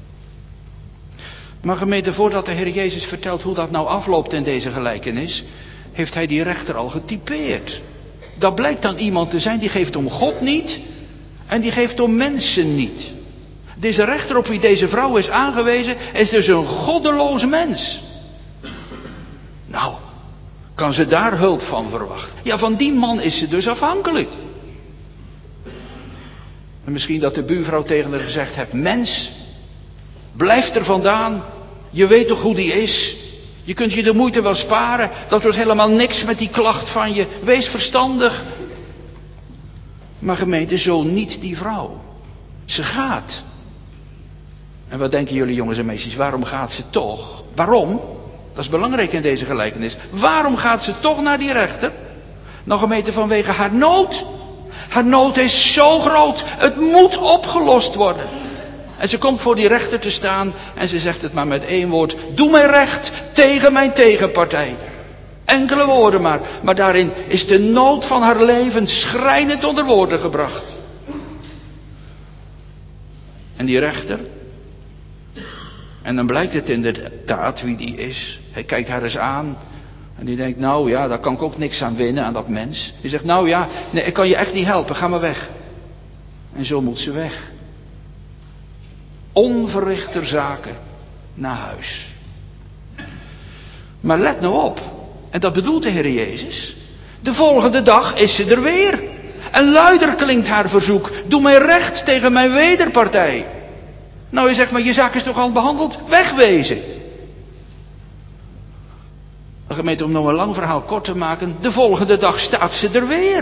Maar gemeente, voordat de Heer Jezus vertelt hoe dat nou afloopt in deze gelijkenis, heeft hij die rechter al getypeerd. Dat blijkt dan iemand te zijn die geeft om God niet en die geeft om mensen niet. Deze rechter op wie deze vrouw is aangewezen is dus een goddeloos mens. Nou, Kan ze daar hulp van verwachten? Ja, van die man is ze dus afhankelijk. En misschien dat de buurvrouw tegen haar gezegd heeft: mens, blijf er vandaan. Je weet toch hoe die is. Je kunt je de moeite wel sparen. Dat wordt helemaal niks met die klacht van je. Wees verstandig. Maar gemeente, zo niet die vrouw. Ze gaat. En wat denken jullie jongens en meisjes? Waarom gaat ze toch? Waarom? Dat is belangrijk in deze gelijkenis. Waarom gaat ze toch naar die rechter? Nou gemeente, vanwege haar nood. Haar nood is zo groot. Het moet opgelost worden. En ze komt voor die rechter te staan en ze zegt het maar met één woord: doe mij recht tegen mijn tegenpartij. Enkele woorden maar, maar daarin is de nood van haar leven schrijnend onder woorden gebracht. En die rechter, en dan blijkt het inderdaad wie die is. Hij kijkt haar eens aan en die denkt: nou ja, daar kan ik ook niks aan winnen, aan dat mens. Die zegt: nou ja, nee, ik kan je echt niet helpen, ga maar weg. En zo moet ze weg. Onverrichter zaken naar huis. Maar let nou op, en dat bedoelt de Heer Jezus. De volgende dag is ze er weer. En luider klinkt haar verzoek: doe mij recht tegen mijn wederpartij. Nou, je zegt: maar je zaak is toch al behandeld? Wegwezen. De gemeente, om nog een lang verhaal kort te maken. De volgende dag staat ze er weer.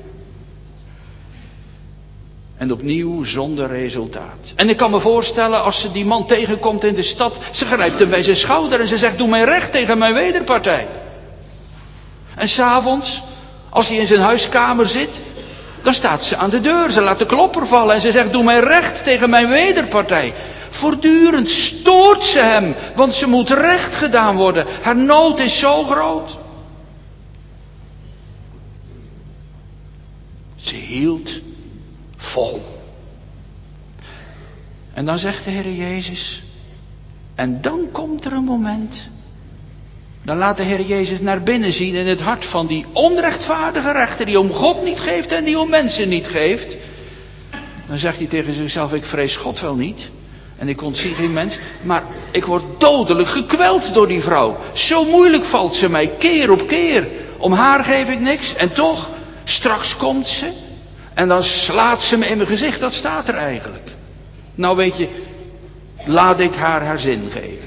En opnieuw zonder resultaat. En ik kan me voorstellen, als ze die man tegenkomt in de stad, ze grijpt hem bij zijn schouder en ze zegt: doe mij recht tegen mijn wederpartij. En 's avonds, als hij in zijn huiskamer zit, dan staat ze aan de deur. Ze laat de klopper vallen en ze zegt: doe mij recht tegen mijn wederpartij. Voortdurend stoort ze hem, want ze moet recht gedaan worden. Haar nood is zo groot. Ze hield vol. En dan zegt de Heer Jezus, en dan komt er een moment, dan laat de Heer Jezus naar binnen zien in het hart van die onrechtvaardige rechter, die om God niet geeft en die om mensen niet geeft. Dan zegt hij tegen zichzelf: ik vrees God wel niet en ik ontzie geen mens, maar ik word dodelijk gekweld door die vrouw. Zo moeilijk valt ze mij keer op keer. Om haar geef ik niks en toch, straks komt ze en dan slaat ze me in mijn gezicht. Dat staat er eigenlijk. Nou weet je, laat ik haar haar zin geven.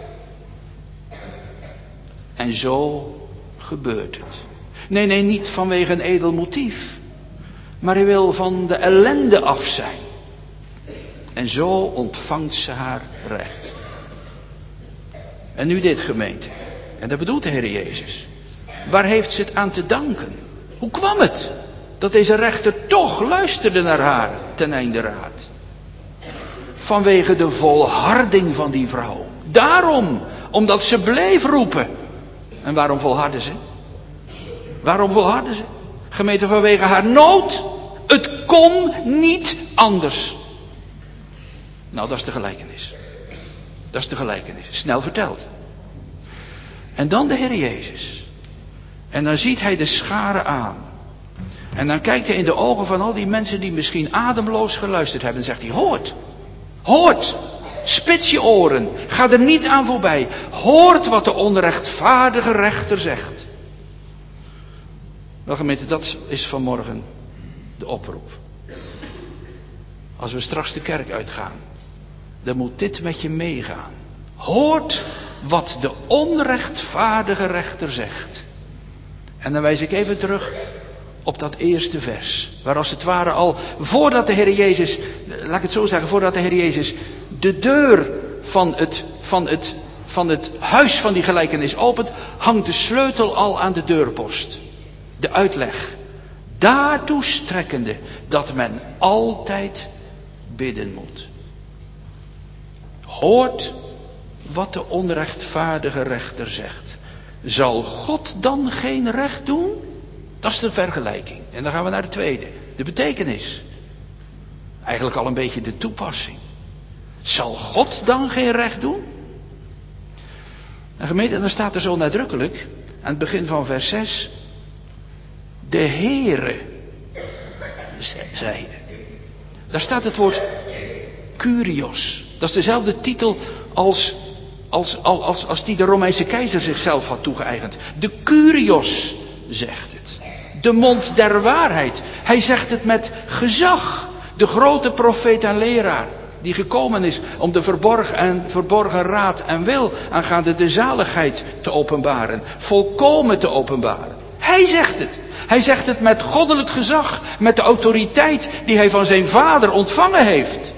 En zo gebeurt het. Nee, nee, niet vanwege een edel motief. Maar hij wil van de ellende af zijn. En zo ontvangt ze haar recht. En nu dit, gemeente. En dat bedoelt de Heer Jezus. Waar heeft ze het aan te danken? Hoe kwam het dat deze rechter toch luisterde naar haar ten einde raad? Vanwege de volharding van die vrouw. Daarom, omdat ze bleef roepen. En waarom volhardde ze? Waarom volhardde ze? Gemeente, vanwege haar nood. Het kon niet anders. Nou, dat is de gelijkenis. Dat is de gelijkenis. Snel verteld. En dan de Heer Jezus. En dan ziet hij de scharen aan. En dan kijkt hij in de ogen van al die mensen die misschien ademloos geluisterd hebben. En zegt hij: hoort. Hoort. Spits je oren. Ga er niet aan voorbij. Hoort wat de onrechtvaardige rechter zegt. Wel gemeente, dat is vanmorgen de oproep. Als we straks de kerk uitgaan, dan moet dit met je meegaan. Hoort wat de onrechtvaardige rechter zegt. En dan wijs ik even terug op dat eerste vers. Waar als het ware al, voordat de Heer Jezus, laat ik het zo zeggen, voordat de Heer Jezus de deur van het, van het, van het huis van die gelijkenis opent, hangt de sleutel al aan de deurpost. De uitleg. Daartoe strekkende dat men altijd bidden moet. Hoort wat de onrechtvaardige rechter zegt. Zal God dan geen recht doen? Dat is de vergelijking. En dan gaan we naar de tweede. De betekenis. Eigenlijk al een beetje de toepassing. Zal God dan geen recht doen? En gemeente, dan staat er zo nadrukkelijk aan het begin van vers zes. De Heere zeide. Daar staat het woord Kyrios. Dat is dezelfde titel als, als, als, als die de Romeinse keizer zichzelf had toegeëigend. De Kyrios zegt het. De mond der waarheid. Hij zegt het met gezag. De grote profeet en leraar. Die gekomen is om de verborgen, en, verborgen raad en wil aangaande de zaligheid te openbaren. Volkomen te openbaren. Hij zegt het. Hij zegt het met goddelijk gezag. Met de autoriteit die hij van zijn vader ontvangen heeft.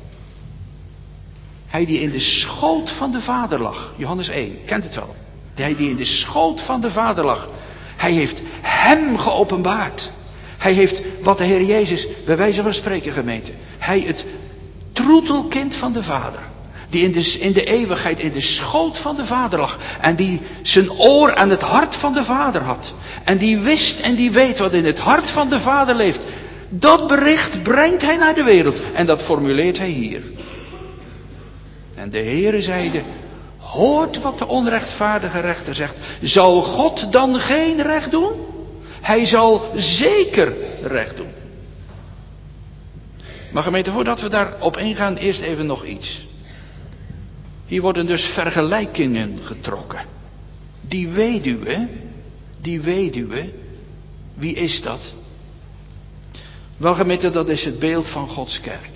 Hij die in de schoot van de vader lag. Johannes één, kent het wel. Hij die in de schoot van de vader lag. Hij heeft hem geopenbaard. Hij heeft wat de Heer Jezus, bij wijze van spreken gemeente. Hij het troetelkind van de vader. Die in de, in de eeuwigheid in de schoot van de vader lag. En die zijn oor aan het hart van de vader had. En die wist en die weet wat in het hart van de vader leeft. Dat bericht brengt hij naar de wereld. En dat formuleert hij hier. En de Heere zeide, hoort wat de onrechtvaardige rechter zegt. Zal God dan geen recht doen? Hij zal zeker recht doen. Maar gemeente, voordat we daarop ingaan, eerst even nog iets. Hier worden dus vergelijkingen getrokken. Die weduwe, die weduwe, wie is dat? Wel gemeente, dat is het beeld van Gods kerk.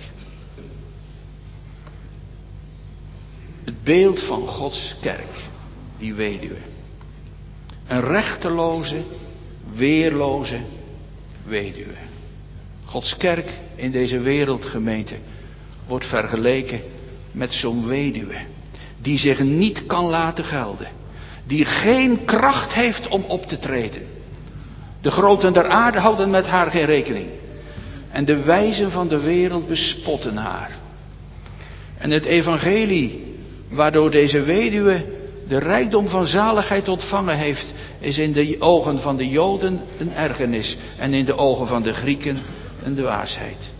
Het beeld van Gods kerk, die weduwe. Een rechteloze, weerloze weduwe. Gods kerk in deze wereldgemeente wordt vergeleken met zo'n weduwe. Die zich niet kan laten gelden. Die geen kracht heeft om op te treden. De groten der aarde houden met haar geen rekening. En de wijzen van de wereld bespotten haar. En het evangelie waardoor deze weduwe de rijkdom van zaligheid ontvangen heeft, is in de ogen van de Joden een ergernis en in de ogen van de Grieken een dwaasheid.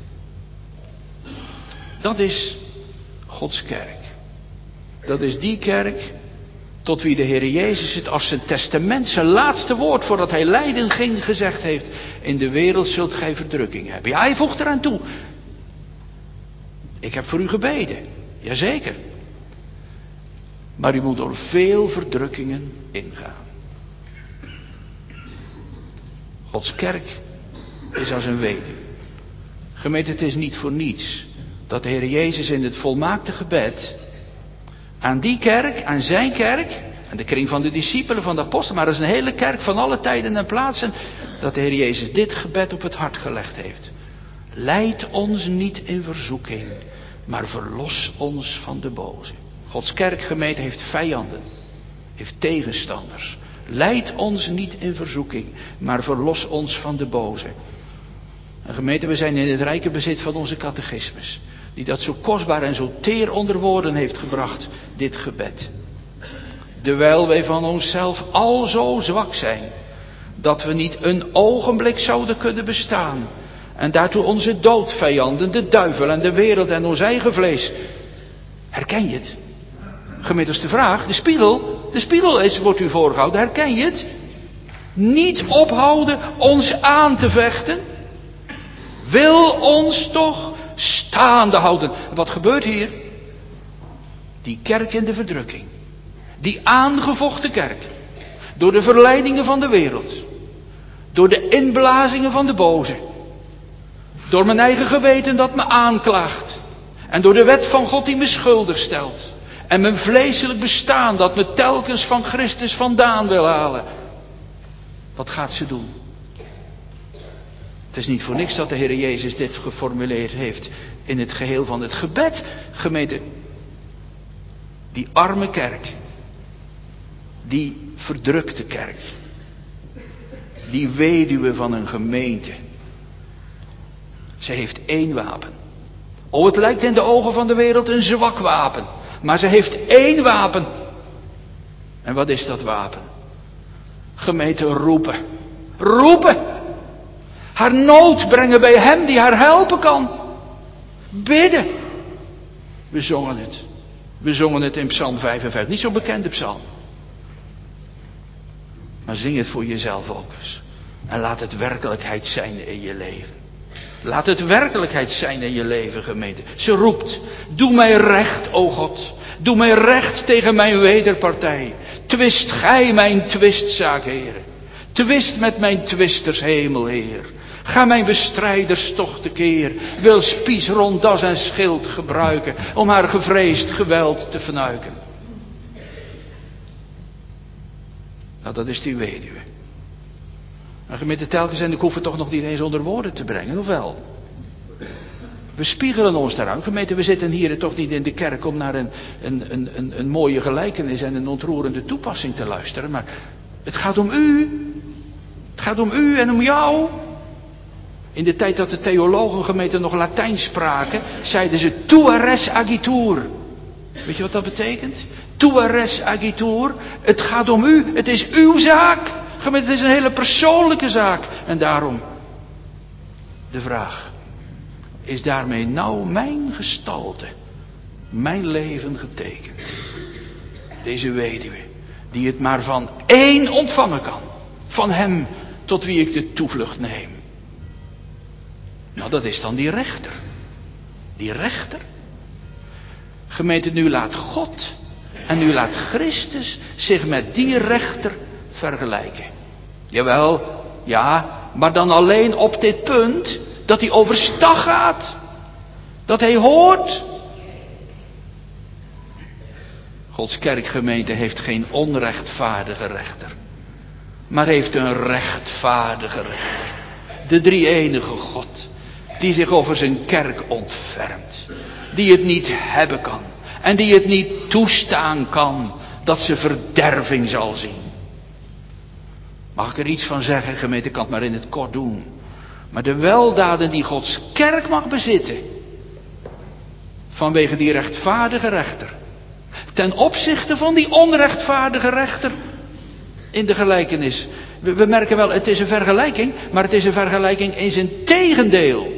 Dat is Gods kerk. Dat is die kerk tot wie de Heer Jezus het als zijn testament, zijn laatste woord voordat hij lijden ging, gezegd heeft: in de wereld zult gij verdrukking hebben. Ja, hij voegt eraan toe: ik heb voor u gebeden. Jazeker. Maar u moet door veel verdrukkingen ingaan. Gods kerk is als een weduwe. Gemeente, het is niet voor niets dat de Heer Jezus in het volmaakte gebed aan die kerk, aan zijn kerk, aan de kring van de discipelen, van de apostelen, maar dat is een hele kerk van alle tijden en plaatsen, dat de Heer Jezus dit gebed op het hart gelegd heeft. Leid ons niet in verzoeking, maar verlos ons van de boze. Gods kerkgemeente heeft vijanden, heeft tegenstanders. Leid ons niet in verzoeking, maar verlos ons van de boze. En gemeente, we zijn in het rijke bezit van onze catechismus, die dat zo kostbaar en zo teer onder woorden heeft gebracht, dit gebed. Dewijl wij van onszelf al zo zwak zijn, dat we niet een ogenblik zouden kunnen bestaan, en daartoe onze doodvijanden, de duivel en de wereld en ons eigen vlees. Herken je het? Gemeente, is de vraag, de spiegel, de spiegel is, wordt u voorgehouden, herken je het? Niet ophouden ons aan te vechten, wil ons toch staande houden. Wat gebeurt hier? Die kerk in de verdrukking, die aangevochten kerk, door de verleidingen van de wereld, door de inblazingen van de boze, door mijn eigen geweten dat me aanklaagt, en door de wet van God die me schuldig stelt, en mijn vleeselijk bestaan dat me telkens van Christus vandaan wil halen. Wat gaat ze doen? Het is niet voor niks dat de Heer Jezus dit geformuleerd heeft in het geheel van het gebed. Gemeente, die arme kerk, die verdrukte kerk, die weduwe van een gemeente, ze heeft één wapen. Oh, het lijkt in de ogen van de wereld een zwak wapen, maar ze heeft één wapen. En wat is dat wapen? Gemeente, roepen. Roepen! Haar nood brengen bij hem die haar helpen kan. Bidden. We zongen het. We zongen het in Psalm vijfenvijftig. Niet zo'n bekende psalm. Maar zing het voor jezelf ook eens. En laat het werkelijkheid zijn in je leven. Laat het werkelijkheid zijn in je leven, gemeente. Ze roept: doe mij recht, o God. Doe mij recht tegen mijn wederpartij. Twist gij mijn twistzaak, Heere. Twist met mijn twisters, hemel, Heer. Ga mijn bestrijders toch tekeer. Wil spies, rondas en schild gebruiken om haar gevreesd geweld te vernuiken. Nou, dat is die weduwe. En gemeente telkens, en ik hoef het toch nog niet eens onder woorden te brengen, of wel? We spiegelen ons daaraan. Gemeente, we zitten hier toch niet in de kerk om naar een, een, een, een, een mooie gelijkenis en een ontroerende toepassing te luisteren. Maar het gaat om u. Het gaat om u en om jou. In de tijd dat de theologen, gemeente, nog Latijn spraken, zeiden ze tua res agitur. Weet je wat dat betekent? Tua res agitur. Het gaat om u. Het is uw zaak. Gemeente, het is een hele persoonlijke zaak. En daarom de vraag. Is daarmee nou mijn gestalte, mijn leven getekend? Deze weduwe, die het maar van één ontvangen kan. Van hem tot wie ik de toevlucht neem. Nou, dat is dan die rechter. Die rechter. Gemeente, nu laat God en nu laat Christus zich met die rechter vergelijken. Jawel, ja, maar dan alleen op dit punt dat hij overstag gaat. Dat hij hoort. Gods kerkgemeente heeft geen onrechtvaardige rechter. Maar heeft een rechtvaardige rechter. De drie-enige God. Die zich over zijn kerk ontfermt. Die het niet hebben kan. En die het niet toestaan kan dat ze verderving zal zien. Mag ik er iets van zeggen, gemeente? Ik kan het maar in het kort doen. Maar de weldaden die Gods kerk mag bezitten. Vanwege die rechtvaardige rechter. Ten opzichte van die onrechtvaardige rechter. In de gelijkenis. We, we merken wel, het is een vergelijking. Maar het is een vergelijking in zijn tegendeel.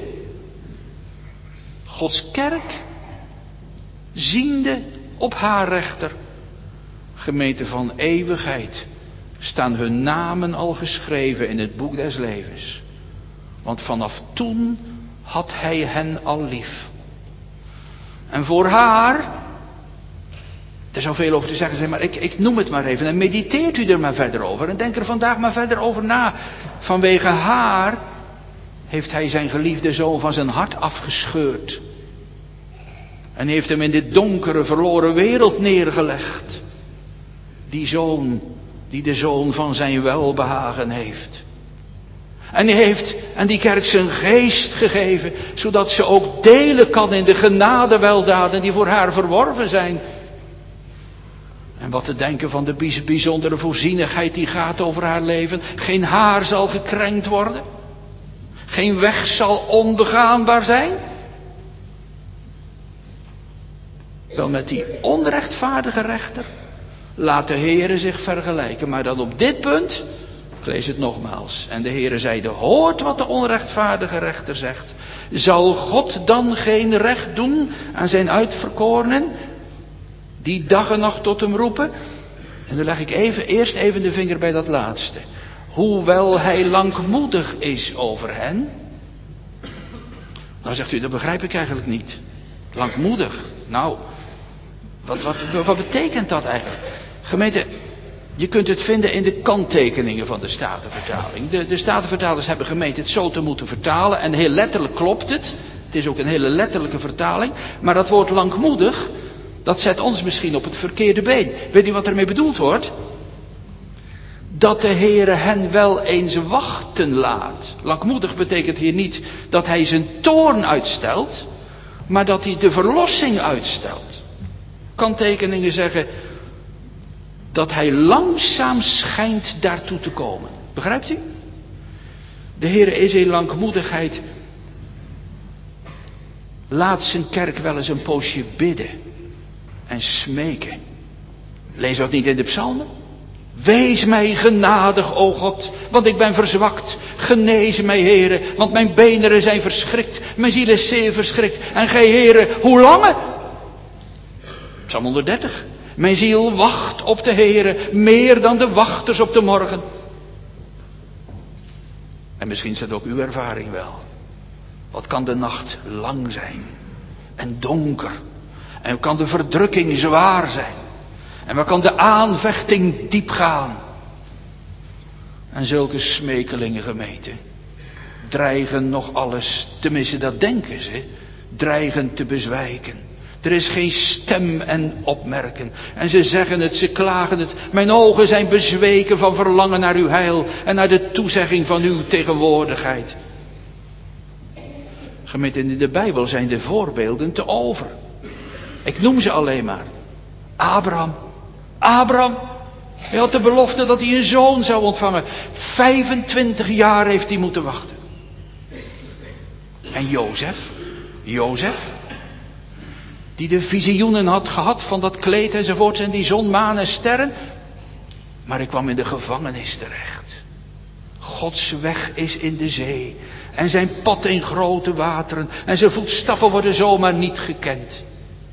Gods kerk. Ziende op haar rechter. Gemeente van eeuwigheid. Staan hun namen al geschreven in het boek des levens. Want vanaf toen had hij hen al lief. En voor haar, er zou veel over te zeggen zijn, maar ik, ik noem het maar even. En mediteert u er maar verder over. En denk er vandaag maar verder over na. Vanwege haar heeft hij zijn geliefde zoon van zijn hart afgescheurd. En heeft hem in dit donkere, verloren wereld neergelegd. Die zoon, die de zoon van zijn welbehagen heeft. En die heeft aan die kerk zijn geest gegeven, zodat ze ook delen kan in de genadeweldaden die voor haar verworven zijn. En wat te denken van de bijzondere voorzienigheid die gaat over haar leven. Geen haar zal gekrenkt worden. Geen weg zal onbegaanbaar zijn. Wel, met die onrechtvaardige rechter laat de Heere zich vergelijken. Maar dan op dit punt, ik lees het nogmaals. En de Heere zeide, hoort wat de onrechtvaardige rechter zegt. Zal God dan geen recht doen aan zijn uitverkorenen, die dag en nacht tot hem roepen? En dan leg ik even, eerst even de vinger bij dat laatste. Hoewel hij langmoedig is over hen. Nou zegt u, dat begrijp ik eigenlijk niet. Langmoedig. Nou, wat, wat, wat betekent dat eigenlijk? Gemeente, je kunt het vinden in de kanttekeningen van de Statenvertaling. De, de Statenvertalers hebben gemeend het zo te moeten vertalen. En heel letterlijk klopt het. Het is ook een hele letterlijke vertaling. Maar dat woord langmoedig, dat zet ons misschien op het verkeerde been. Weet u wat ermee bedoeld wordt? Dat de Heere hen wel eens wachten laat. Langmoedig betekent hier niet dat hij zijn toorn uitstelt, maar dat hij de verlossing uitstelt. Kanttekeningen zeggen dat hij langzaam schijnt daartoe te komen. Begrijpt u? De Heere is in langmoedigheid. Laat zijn kerk wel eens een poosje bidden en smeken. Lees dat niet in de psalmen? Wees mij genadig, o God, want ik ben verzwakt. Genees mij, Heere, want mijn benen zijn verschrikt. Mijn ziel is zeer verschrikt. En gij, Heere, hoe lange? Psalm honderddertig. Mijn ziel wacht op de Heere, meer dan de wachters op de morgen. En misschien is dat ook uw ervaring wel. Wat kan de nacht lang zijn en donker. En kan de verdrukking zwaar zijn. En waar kan de aanvechting diep gaan. En zulke smekelingen, gemeente, dreigen nog alles, tenminste dat denken ze, dreigen te bezwijken. Er is geen stem en opmerken. En ze zeggen het, ze klagen het. Mijn ogen zijn bezweken van verlangen naar uw heil en naar de toezegging van uw tegenwoordigheid. Gemeente, in de Bijbel zijn de voorbeelden te over. Ik noem ze alleen maar. Abraham. Abraham. Hij had de belofte dat hij een zoon zou ontvangen. vijfentwintig jaar heeft hij moeten wachten. En Jozef. Jozef. Die de visioenen had gehad van dat kleed enzovoorts en die zon, maan en sterren. Maar hij kwam in de gevangenis terecht. Gods weg is in de zee. En zijn pad in grote wateren. En zijn voetstappen worden zomaar niet gekend.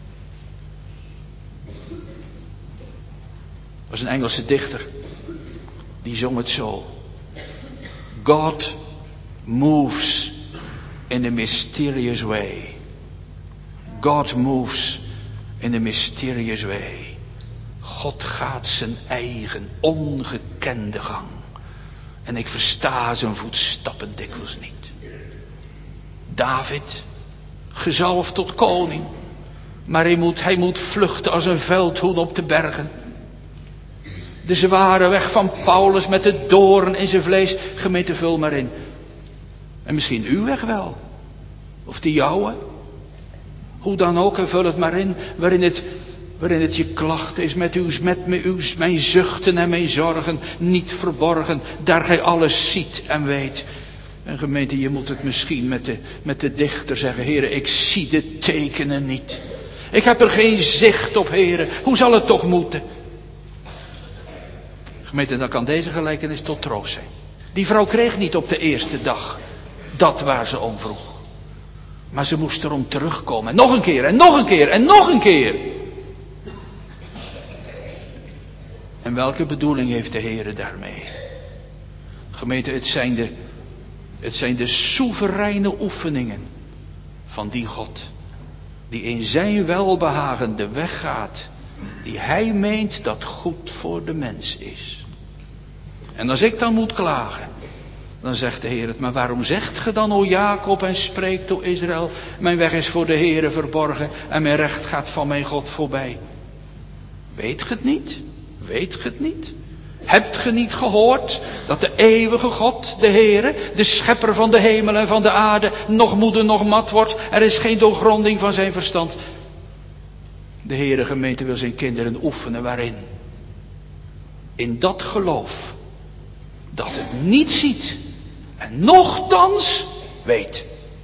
Er was een Engelse dichter. Die zong het zo. God moves in a mysterious way. God moves in a mysterious way. God gaat zijn eigen ongekende gang. En ik versta zijn voetstappen dikwijls niet. David, gezalfd tot koning. Maar hij moet, hij moet vluchten als een veldhoen op de bergen. De zware weg van Paulus met de doorn in zijn vlees. Gemeente, vul maar in. En misschien uw weg wel. Of de jouwe. Hoe dan ook, en vul het maar in. Waarin het, waarin het je klacht is met uw, met me, uw, mijn zuchten en mijn zorgen. Niet verborgen. Daar gij alles ziet en weet. En gemeente, je moet het misschien met de, met de dichter zeggen. Heren, ik zie de tekenen niet. Ik heb er geen zicht op, heren. Hoe zal het toch moeten? Gemeente, dan kan deze gelijkenis tot troost zijn. Die vrouw kreeg niet op de eerste dag dat waar ze om vroeg. Maar ze moest erom terugkomen. En nog een keer, en nog een keer, en nog een keer. En welke bedoeling heeft de Heere daarmee? Gemeente, het zijn de, het zijn de soevereine oefeningen van die God. Die in zijn welbehagen de weg gaat. Die hij meent dat goed voor de mens is. En als ik dan moet klagen. Dan zegt de Heer het. Maar waarom zegt ge dan, o Jacob, en spreekt, o Israël. Mijn weg is voor de Heere verborgen. En mijn recht gaat van mijn God voorbij. Weet ge het niet? Weet ge het niet? Hebt ge niet gehoord dat de eeuwige God, de Heere, de schepper van de hemel en van de aarde, nog moede, nog mat wordt. Er is geen doorgronding van zijn verstand. De Heere, gemeente, wil zijn kinderen oefenen waarin? In dat geloof. Dat het niet ziet. En nochtans weet.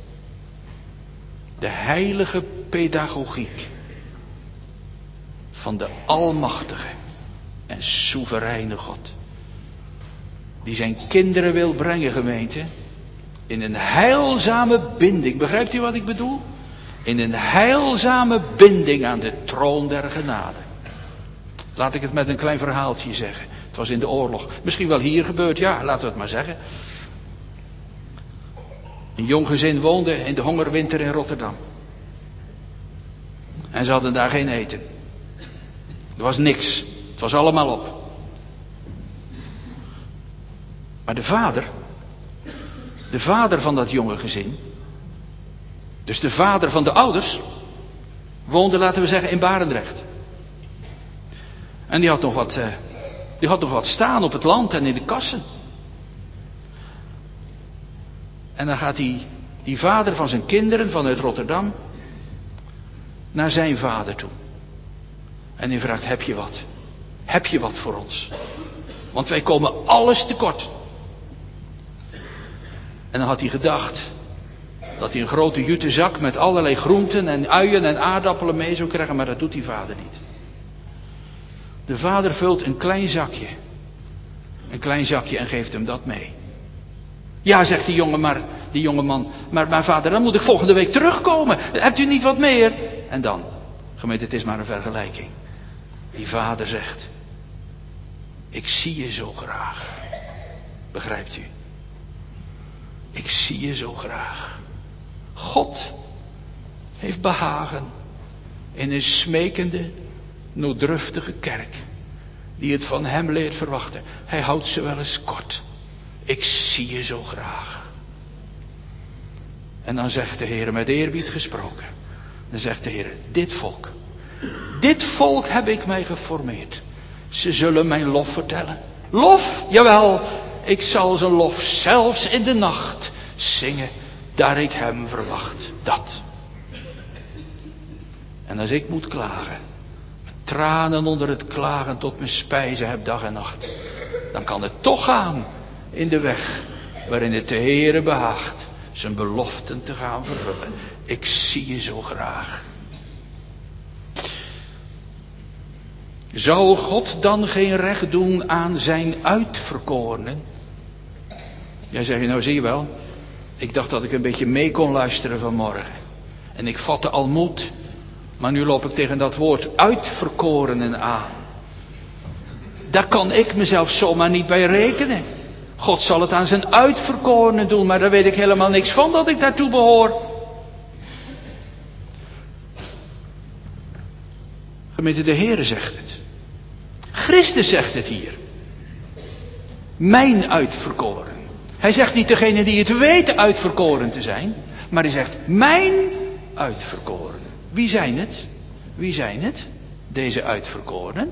De heilige pedagogiek. Van de almachtige en soevereine God. Die zijn kinderen wil brengen, gemeente. In een heilzame binding. Begrijpt u wat ik bedoel? In een heilzame binding aan de troon der genade. Laat ik het met een klein verhaaltje zeggen. Het was in de oorlog. Misschien wel hier gebeurd, ja, laten we het maar zeggen. Een jong gezin woonde in de hongerwinter in Rotterdam. En ze hadden daar geen eten. Er was niks. Het was allemaal op. Maar de vader, de vader van dat jonge gezin, dus de vader van de ouders, woonde, laten we zeggen, in Barendrecht. En die had nog wat, uh, die had nog wat staan op het land en in de kassen. En dan gaat die, die vader van zijn kinderen vanuit Rotterdam naar zijn vader toe. En die vraagt, heb je wat? Heb je wat voor ons? Want wij komen alles tekort. En dan had hij gedacht dat hij een grote jute zak met allerlei groenten en uien en aardappelen mee zou krijgen, maar dat doet die vader niet. De vader vult een klein zakje. Een klein zakje en geeft hem dat mee. Ja, zegt die jongen, maar, die jongeman, maar, maar vader, dan moet ik volgende week terugkomen. Hebt u niet wat meer? En dan, gemeente, het is maar een vergelijking. Die vader zegt, ik zie je zo graag. Begrijpt u? Ik zie je zo graag. God heeft behagen In een smekende, nooddruftige kerk. Die het van hem leert verwachten. Hij houdt ze wel eens kort. Ik zie je zo graag. En dan zegt de Heer met eerbied gesproken. Dan zegt de Heer, dit volk. Dit volk heb ik mij geformeerd. Ze zullen mijn lof vertellen. Lof, jawel, ik zal zijn lof zelfs in de nacht zingen, daar ik hem verwacht. Dat. En als ik moet klagen, met tranen onder het klagen tot mijn spijzen heb dag en nacht, dan kan het toch gaan in de weg waarin het de Heere behaagt zijn beloften te gaan vervullen. Ik zie je zo graag. Zal God dan geen recht doen aan zijn uitverkorenen? Jij zegt, nou zie je wel, ik dacht dat ik een beetje mee kon luisteren vanmorgen. En ik vatte al moed, maar nu loop ik tegen dat woord uitverkorenen aan. Daar kan ik mezelf zomaar niet bij rekenen. God zal het aan zijn uitverkorenen doen, maar daar weet ik helemaal niks van dat ik daartoe behoor. Gemeente, de Heere zegt het. Christus zegt het hier. Mijn uitverkoren. Hij zegt niet degene die het weten uitverkoren te zijn, maar hij zegt mijn uitverkoren. Wie zijn het? Wie zijn het? Deze uitverkorenen?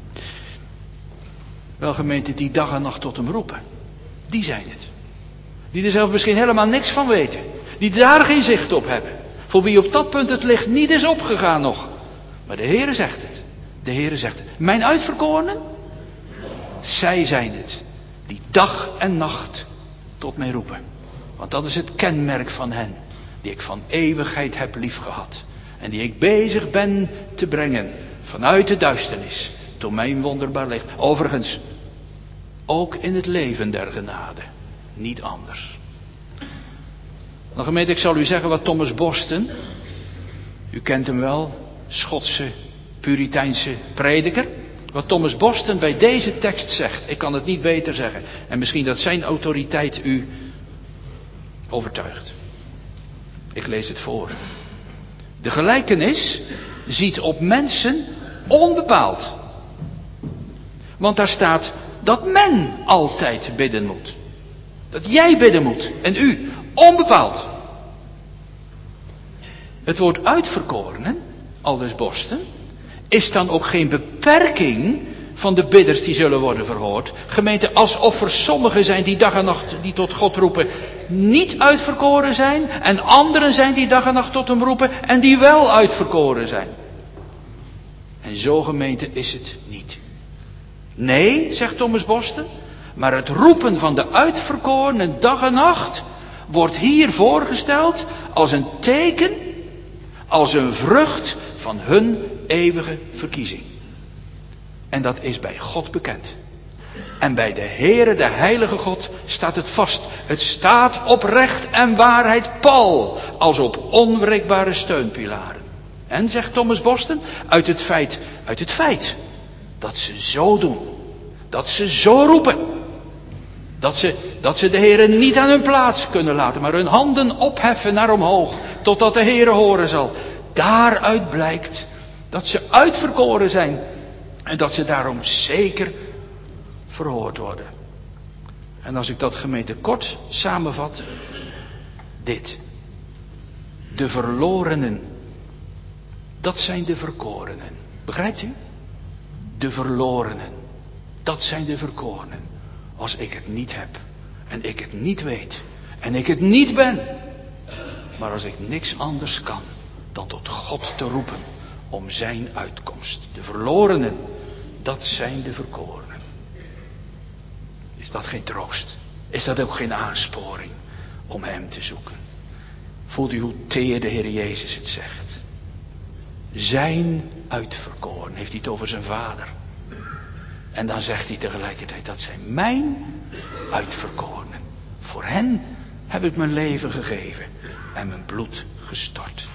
Wel, gemeente, die dag en nacht tot hem roepen. Die zijn het. Die er zelf misschien helemaal niks van weten. Die daar geen zicht op hebben. Voor wie op dat punt het licht niet is opgegaan nog. Maar de Heere zegt het. De Heere zegt het. Mijn uitverkorenen? Zij zijn het. Die dag en nacht tot mij roepen. Want dat is het kenmerk van hen. Die ik van eeuwigheid heb liefgehad. En die ik bezig ben te brengen. Vanuit de duisternis. Tot mijn wonderbaar licht. Overigens. Ook in het leven der genade. Niet anders. Dan gemeente, ik zal u zeggen wat Thomas Boston. U kent hem wel. Schotse, Puriteinse prediker. Wat Thomas Boston bij deze tekst zegt. Ik kan het niet beter zeggen. En misschien dat zijn autoriteit u overtuigt. Ik lees het voor. De gelijkenis ziet op mensen onbepaald. Want daar staat dat men altijd bidden moet. Dat jij bidden moet. En u. Onbepaald. Het woord uitverkorenen, aldus Boston, is dan ook geen beperking van de bidders die zullen worden verhoord. Gemeente, alsof er sommigen zijn die dag en nacht die tot God roepen, niet uitverkoren zijn. En anderen zijn die dag en nacht tot hem roepen en die wel uitverkoren zijn. En zo, gemeente, is het niet. Nee, zegt Thomas Boston, maar het roepen van de uitverkorenen dag en nacht wordt hier voorgesteld als een teken, als een vrucht van hun eeuwige verkiezing. En dat is bij God bekend. En bij de Heere, de Heilige God, staat het vast. Het staat op recht en waarheid pal, als op onwrikbare steunpilaren. En, zegt Thomas Boston, uit het feit, uit het feit dat ze zo doen, dat ze zo roepen, dat ze, dat ze de Heere niet aan hun plaats kunnen laten, maar hun handen opheffen naar omhoog, totdat de Heere horen zal. Daaruit blijkt dat ze uitverkoren zijn en dat ze daarom zeker verhoord worden. En als ik dat, gemeente, kort samenvat, dit. De verlorenen, dat zijn de verkorenen. Begrijpt u? De verlorenen, dat zijn de verkorenen. Als ik het niet heb en ik het niet weet en ik het niet ben, maar als ik niks anders kan dan tot God te roepen om zijn uitkomst. De verlorenen, dat zijn de verkorenen. Is dat geen troost? Is dat ook geen aansporing om hem te zoeken? Voelt u hoe teer de Heer Jezus het zegt? Zijn uitverkoren, heeft hij het over zijn vader. En dan zegt hij tegelijkertijd, dat zijn mijn uitverkorenen. Voor hen heb ik mijn leven gegeven en mijn bloed gestort.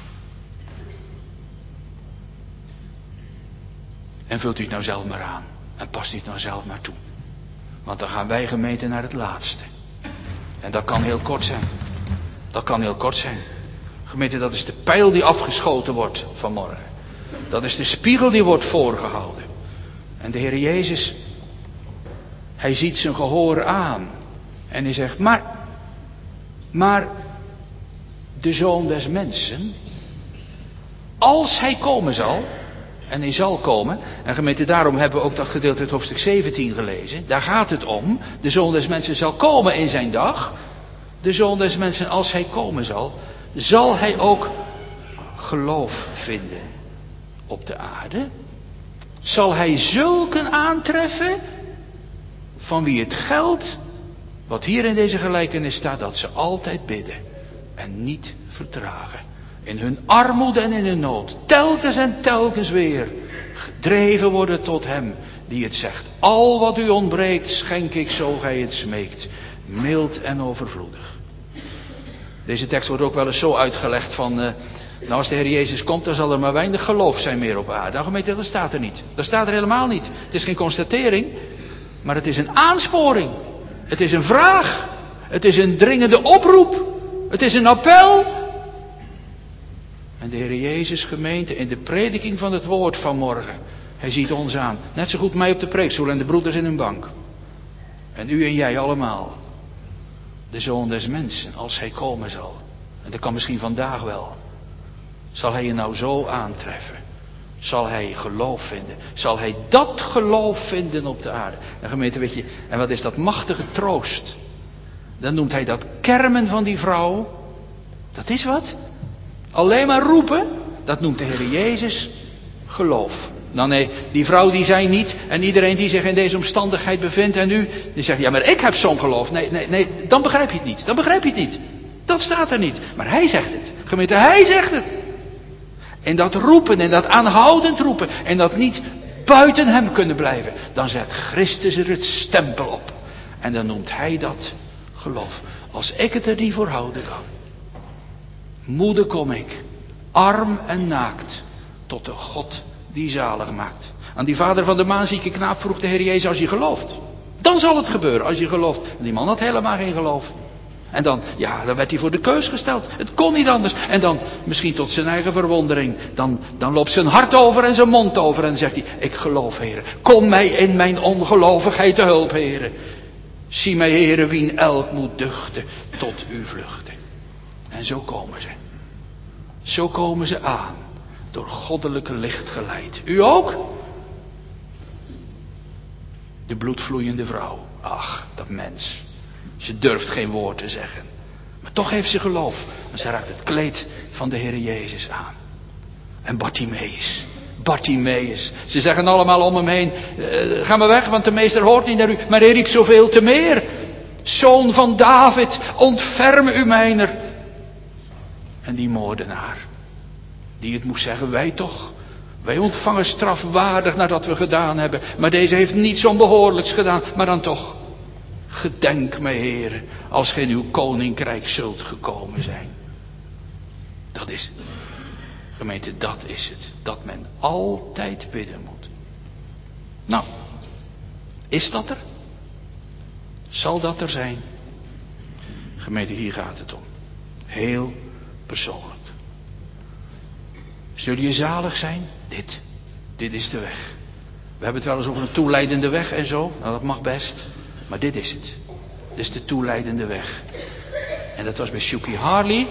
En vult u het nou zelf maar aan. En past u het nou zelf maar toe. Want dan gaan wij, gemeente, naar het laatste. En dat kan heel kort zijn. Dat kan heel kort zijn. Gemeente, dat is de pijl die afgeschoten wordt vanmorgen. Dat is de spiegel die wordt voorgehouden. En de Heer Jezus, hij ziet zijn gehoor aan. En hij zegt, maar, maar de Zoon des Mensen, als hij komen zal, en hij zal komen, en gemeente, daarom hebben we ook dat gedeelte uit hoofdstuk zeventien gelezen. Daar gaat het om. De Zoon des Mensen zal komen in zijn dag. De Zoon des Mensen, als hij komen zal, zal hij ook geloof vinden op de aarde? Zal hij zulken aantreffen van wie het geldt, wat hier in deze gelijkenis staat, dat ze altijd bidden en niet vertragen. In hun armoede en in hun nood, telkens en telkens weer, gedreven worden tot hem die het zegt. Al wat u ontbreekt, schenk ik zo gij het smeekt, mild en overvloedig. Deze tekst wordt ook wel eens zo uitgelegd van, uh, nou als de Heer Jezus komt, dan zal er maar weinig geloof zijn meer op aarde. Nou gemeente, dat staat er niet. Dat staat er helemaal niet. Het is geen constatering, maar het is een aansporing. Het is een vraag. Het is een dringende oproep. Het is een appel. En de Heer Jezus, gemeente, in de prediking van het woord van morgen, hij ziet ons aan. Net zo goed mij op de preekstoel en de broeders in hun bank. En u en jij allemaal. De Zoon des Mensen, als hij komen zal. En dat kan misschien vandaag wel. Zal hij je nou zo aantreffen? Zal hij geloof vinden? Zal hij dat geloof vinden op de aarde? En gemeente, weet je, en wat is dat machtige troost? Dan noemt hij dat kermen van die vrouw. Dat is wat. Alleen maar roepen, dat noemt de Heer Jezus geloof. Nou nee, die vrouw die zei niet, en iedereen die zich in deze omstandigheid bevindt en nu, die zegt, ja maar ik heb zo'n geloof. Nee, nee, nee, dan begrijp je het niet. Dan begrijp je het niet. Dat staat er niet. Maar hij zegt het. Gemeente, hij zegt het. En dat roepen en dat aanhoudend roepen en dat niet buiten hem kunnen blijven. Dan zet Christus er het stempel op. En dan noemt hij dat geloof. Als ik het er niet voor houden kan. Moede kom ik, arm en naakt, tot de God die zalig maakt. Aan die vader van de maanzieke knaap vroeg de Heer Jezus, als je gelooft. Dan zal het gebeuren, als je gelooft. En die man had helemaal geen geloof. En dan, ja, dan werd hij voor de keus gesteld. Het kon niet anders. En dan, misschien tot zijn eigen verwondering, dan, dan loopt zijn hart over en zijn mond over. En dan zegt hij, ik geloof, Heere. Kom mij in mijn ongelovigheid te hulp, Heere. Zie mij, Heere, wien elk moet duchten, tot u vluchten. En zo komen ze. Zo komen ze aan. Door goddelijke licht geleid. U ook? De bloedvloeiende vrouw. Ach, dat mens. Ze durft geen woord te zeggen. Maar toch heeft ze geloof. En ze raakt het kleed van de Heer Jezus aan. En Bartimeus. Bartimeus. Ze zeggen allemaal om hem heen. Uh, ga maar weg, want de meester hoort niet naar u. Maar hij riep zoveel te meer. Zoon van David, ontferme u mijner. En die moordenaar. Die het moest zeggen, wij toch. Wij ontvangen strafwaardig nadat we gedaan hebben. Maar deze heeft niets onbehoorlijks gedaan. Maar dan toch. Gedenk mij, Heere, als gij in uw koninkrijk zult gekomen zijn. Dat is het. Gemeente, dat is het. Dat men altijd bidden moet. Nou, is dat er? Zal dat er zijn? Gemeente, hier gaat het om. Heel persoonlijk. Zul je zalig zijn? Dit. Dit is de weg. We hebben het wel eens over een toeleidende weg en zo. Nou, dat mag best. Maar dit is het. Dit is de toeleidende weg. En dat was bij Shuki Harley.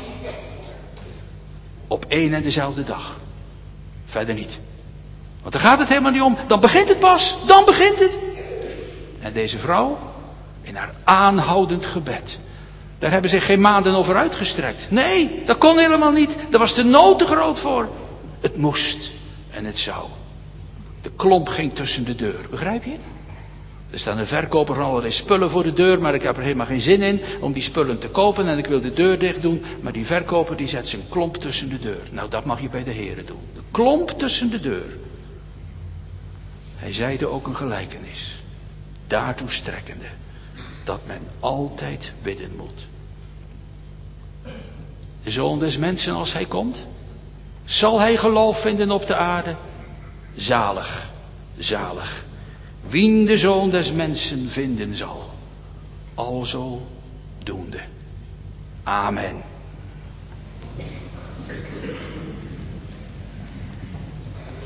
Op één en dezelfde dag. Verder niet. Want daar gaat het helemaal niet om. Dan begint het pas. Dan begint het. En deze vrouw. In haar aanhoudend gebed. Daar hebben zich geen maanden over uitgestrekt. Nee, dat kon helemaal niet. Daar was de nood te groot voor. Het moest. En het zou. De klomp ging tussen de deur. Begrijp je? Er staan een verkoper van allerlei spullen voor de deur, maar ik heb er helemaal geen zin in om die spullen te kopen en ik wil de deur dicht doen. Maar die verkoper die zet zijn klomp tussen de deur. Nou, dat mag je bij de Heere doen. De klomp tussen de deur. Hij zeide ook een gelijkenis. Daartoe strekkende. Dat men altijd bidden moet. De Zoon des Mensen als hij komt. Zal hij geloof vinden op de aarde? Zalig. Zalig. Wien de Zoon des Mensen vinden zal. Alzo doende. Amen.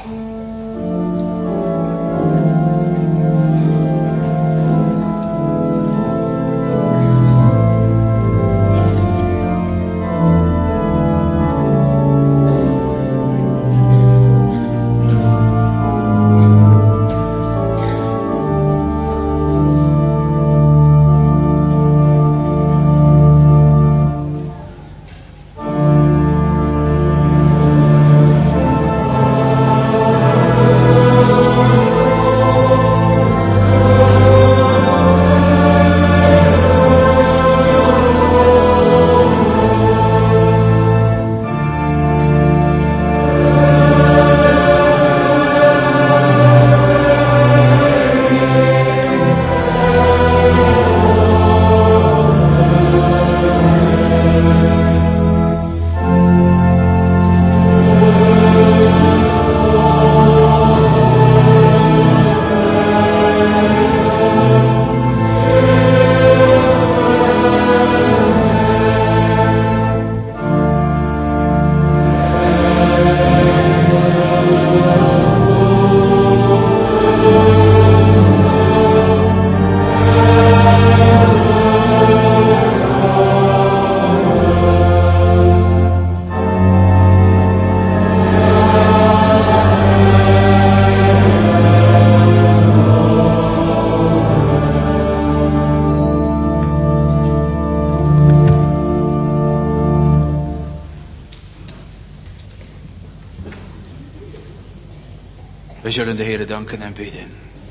We zullen de Heere danken en bidden.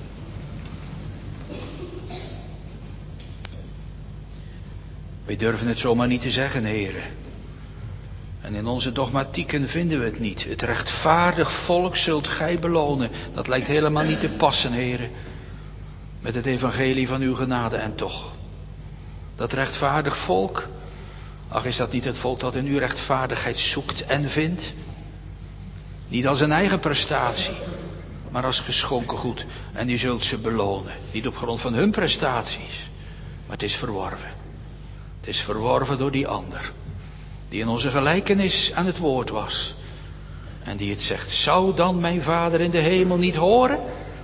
Wij durven het zomaar niet te zeggen, Heere. En in onze dogmatieken vinden we het niet. Het rechtvaardig volk zult gij belonen. Dat lijkt helemaal niet te passen, Heere. Met het evangelie van uw genade en toch. Dat rechtvaardig volk. Ach, is dat niet het volk dat in uw rechtvaardigheid zoekt en vindt? Niet als een eigen prestatie, maar als geschonken goed. En u zult ze belonen. Niet op grond van hun prestaties, maar het is verworven. Het is verworven door die ander. Die in onze gelijkenis aan het woord was. En die het zegt, zou dan mijn Vader in de hemel niet horen?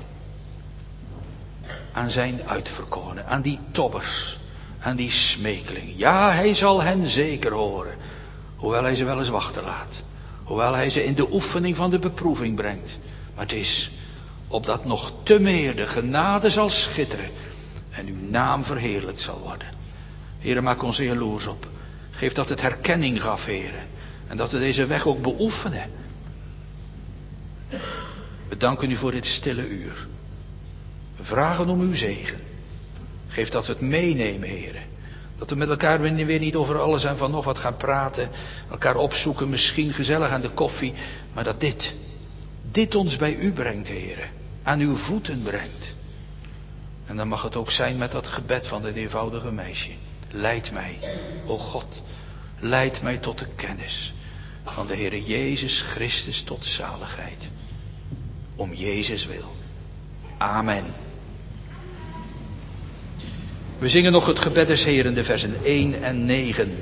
Aan zijn uitverkorenen, aan die tobbers, aan die smeekelingen. Ja, hij zal hen zeker horen. Hoewel hij ze wel eens wachten laat. Hoewel hij ze in de oefening van de beproeving brengt. Maar het is opdat nog te meer de genade zal schitteren. En uw naam verheerlijkt zal worden. Heere, maak ons jaloers op. Geef dat het herkenning gaf, Heere. En dat we deze weg ook beoefenen. We danken u voor dit stille uur. We vragen om uw zegen. Geef dat we het meenemen, Heere. Dat we met elkaar weer niet over alles en van nog wat gaan praten. Elkaar opzoeken, misschien gezellig aan de koffie. Maar dat dit, dit ons bij u brengt, Heere. Aan uw voeten brengt. En dan mag het ook zijn met dat gebed van dit eenvoudige meisje. Leid mij, o God, leid mij tot de kennis van de Heere Jezus Christus tot zaligheid. Om Jezus wil. Amen. We zingen nog het gebed des Heeren, de versen één en negen.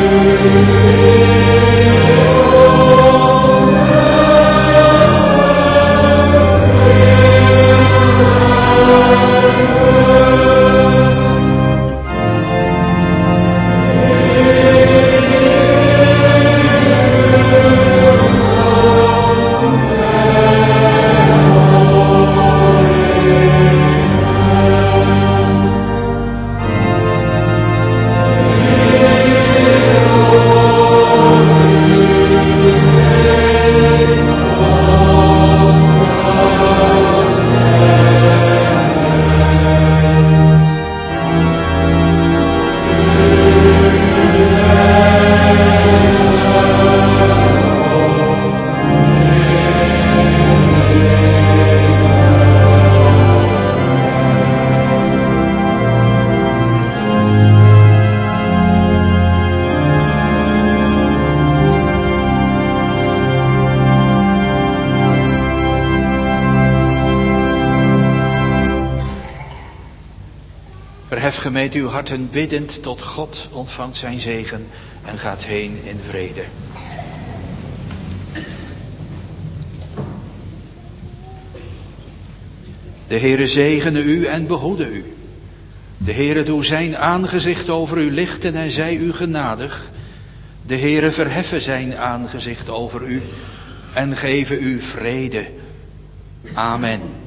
Verhef gemeente uw harten biddend tot God, ontvangt zijn zegen en gaat heen in vrede. De Heere zegene u en behoede u. De Heere doe zijn aangezicht over u lichten en zij u genadig. De Heere verheffe zijn aangezicht over u en geven u vrede. Amen.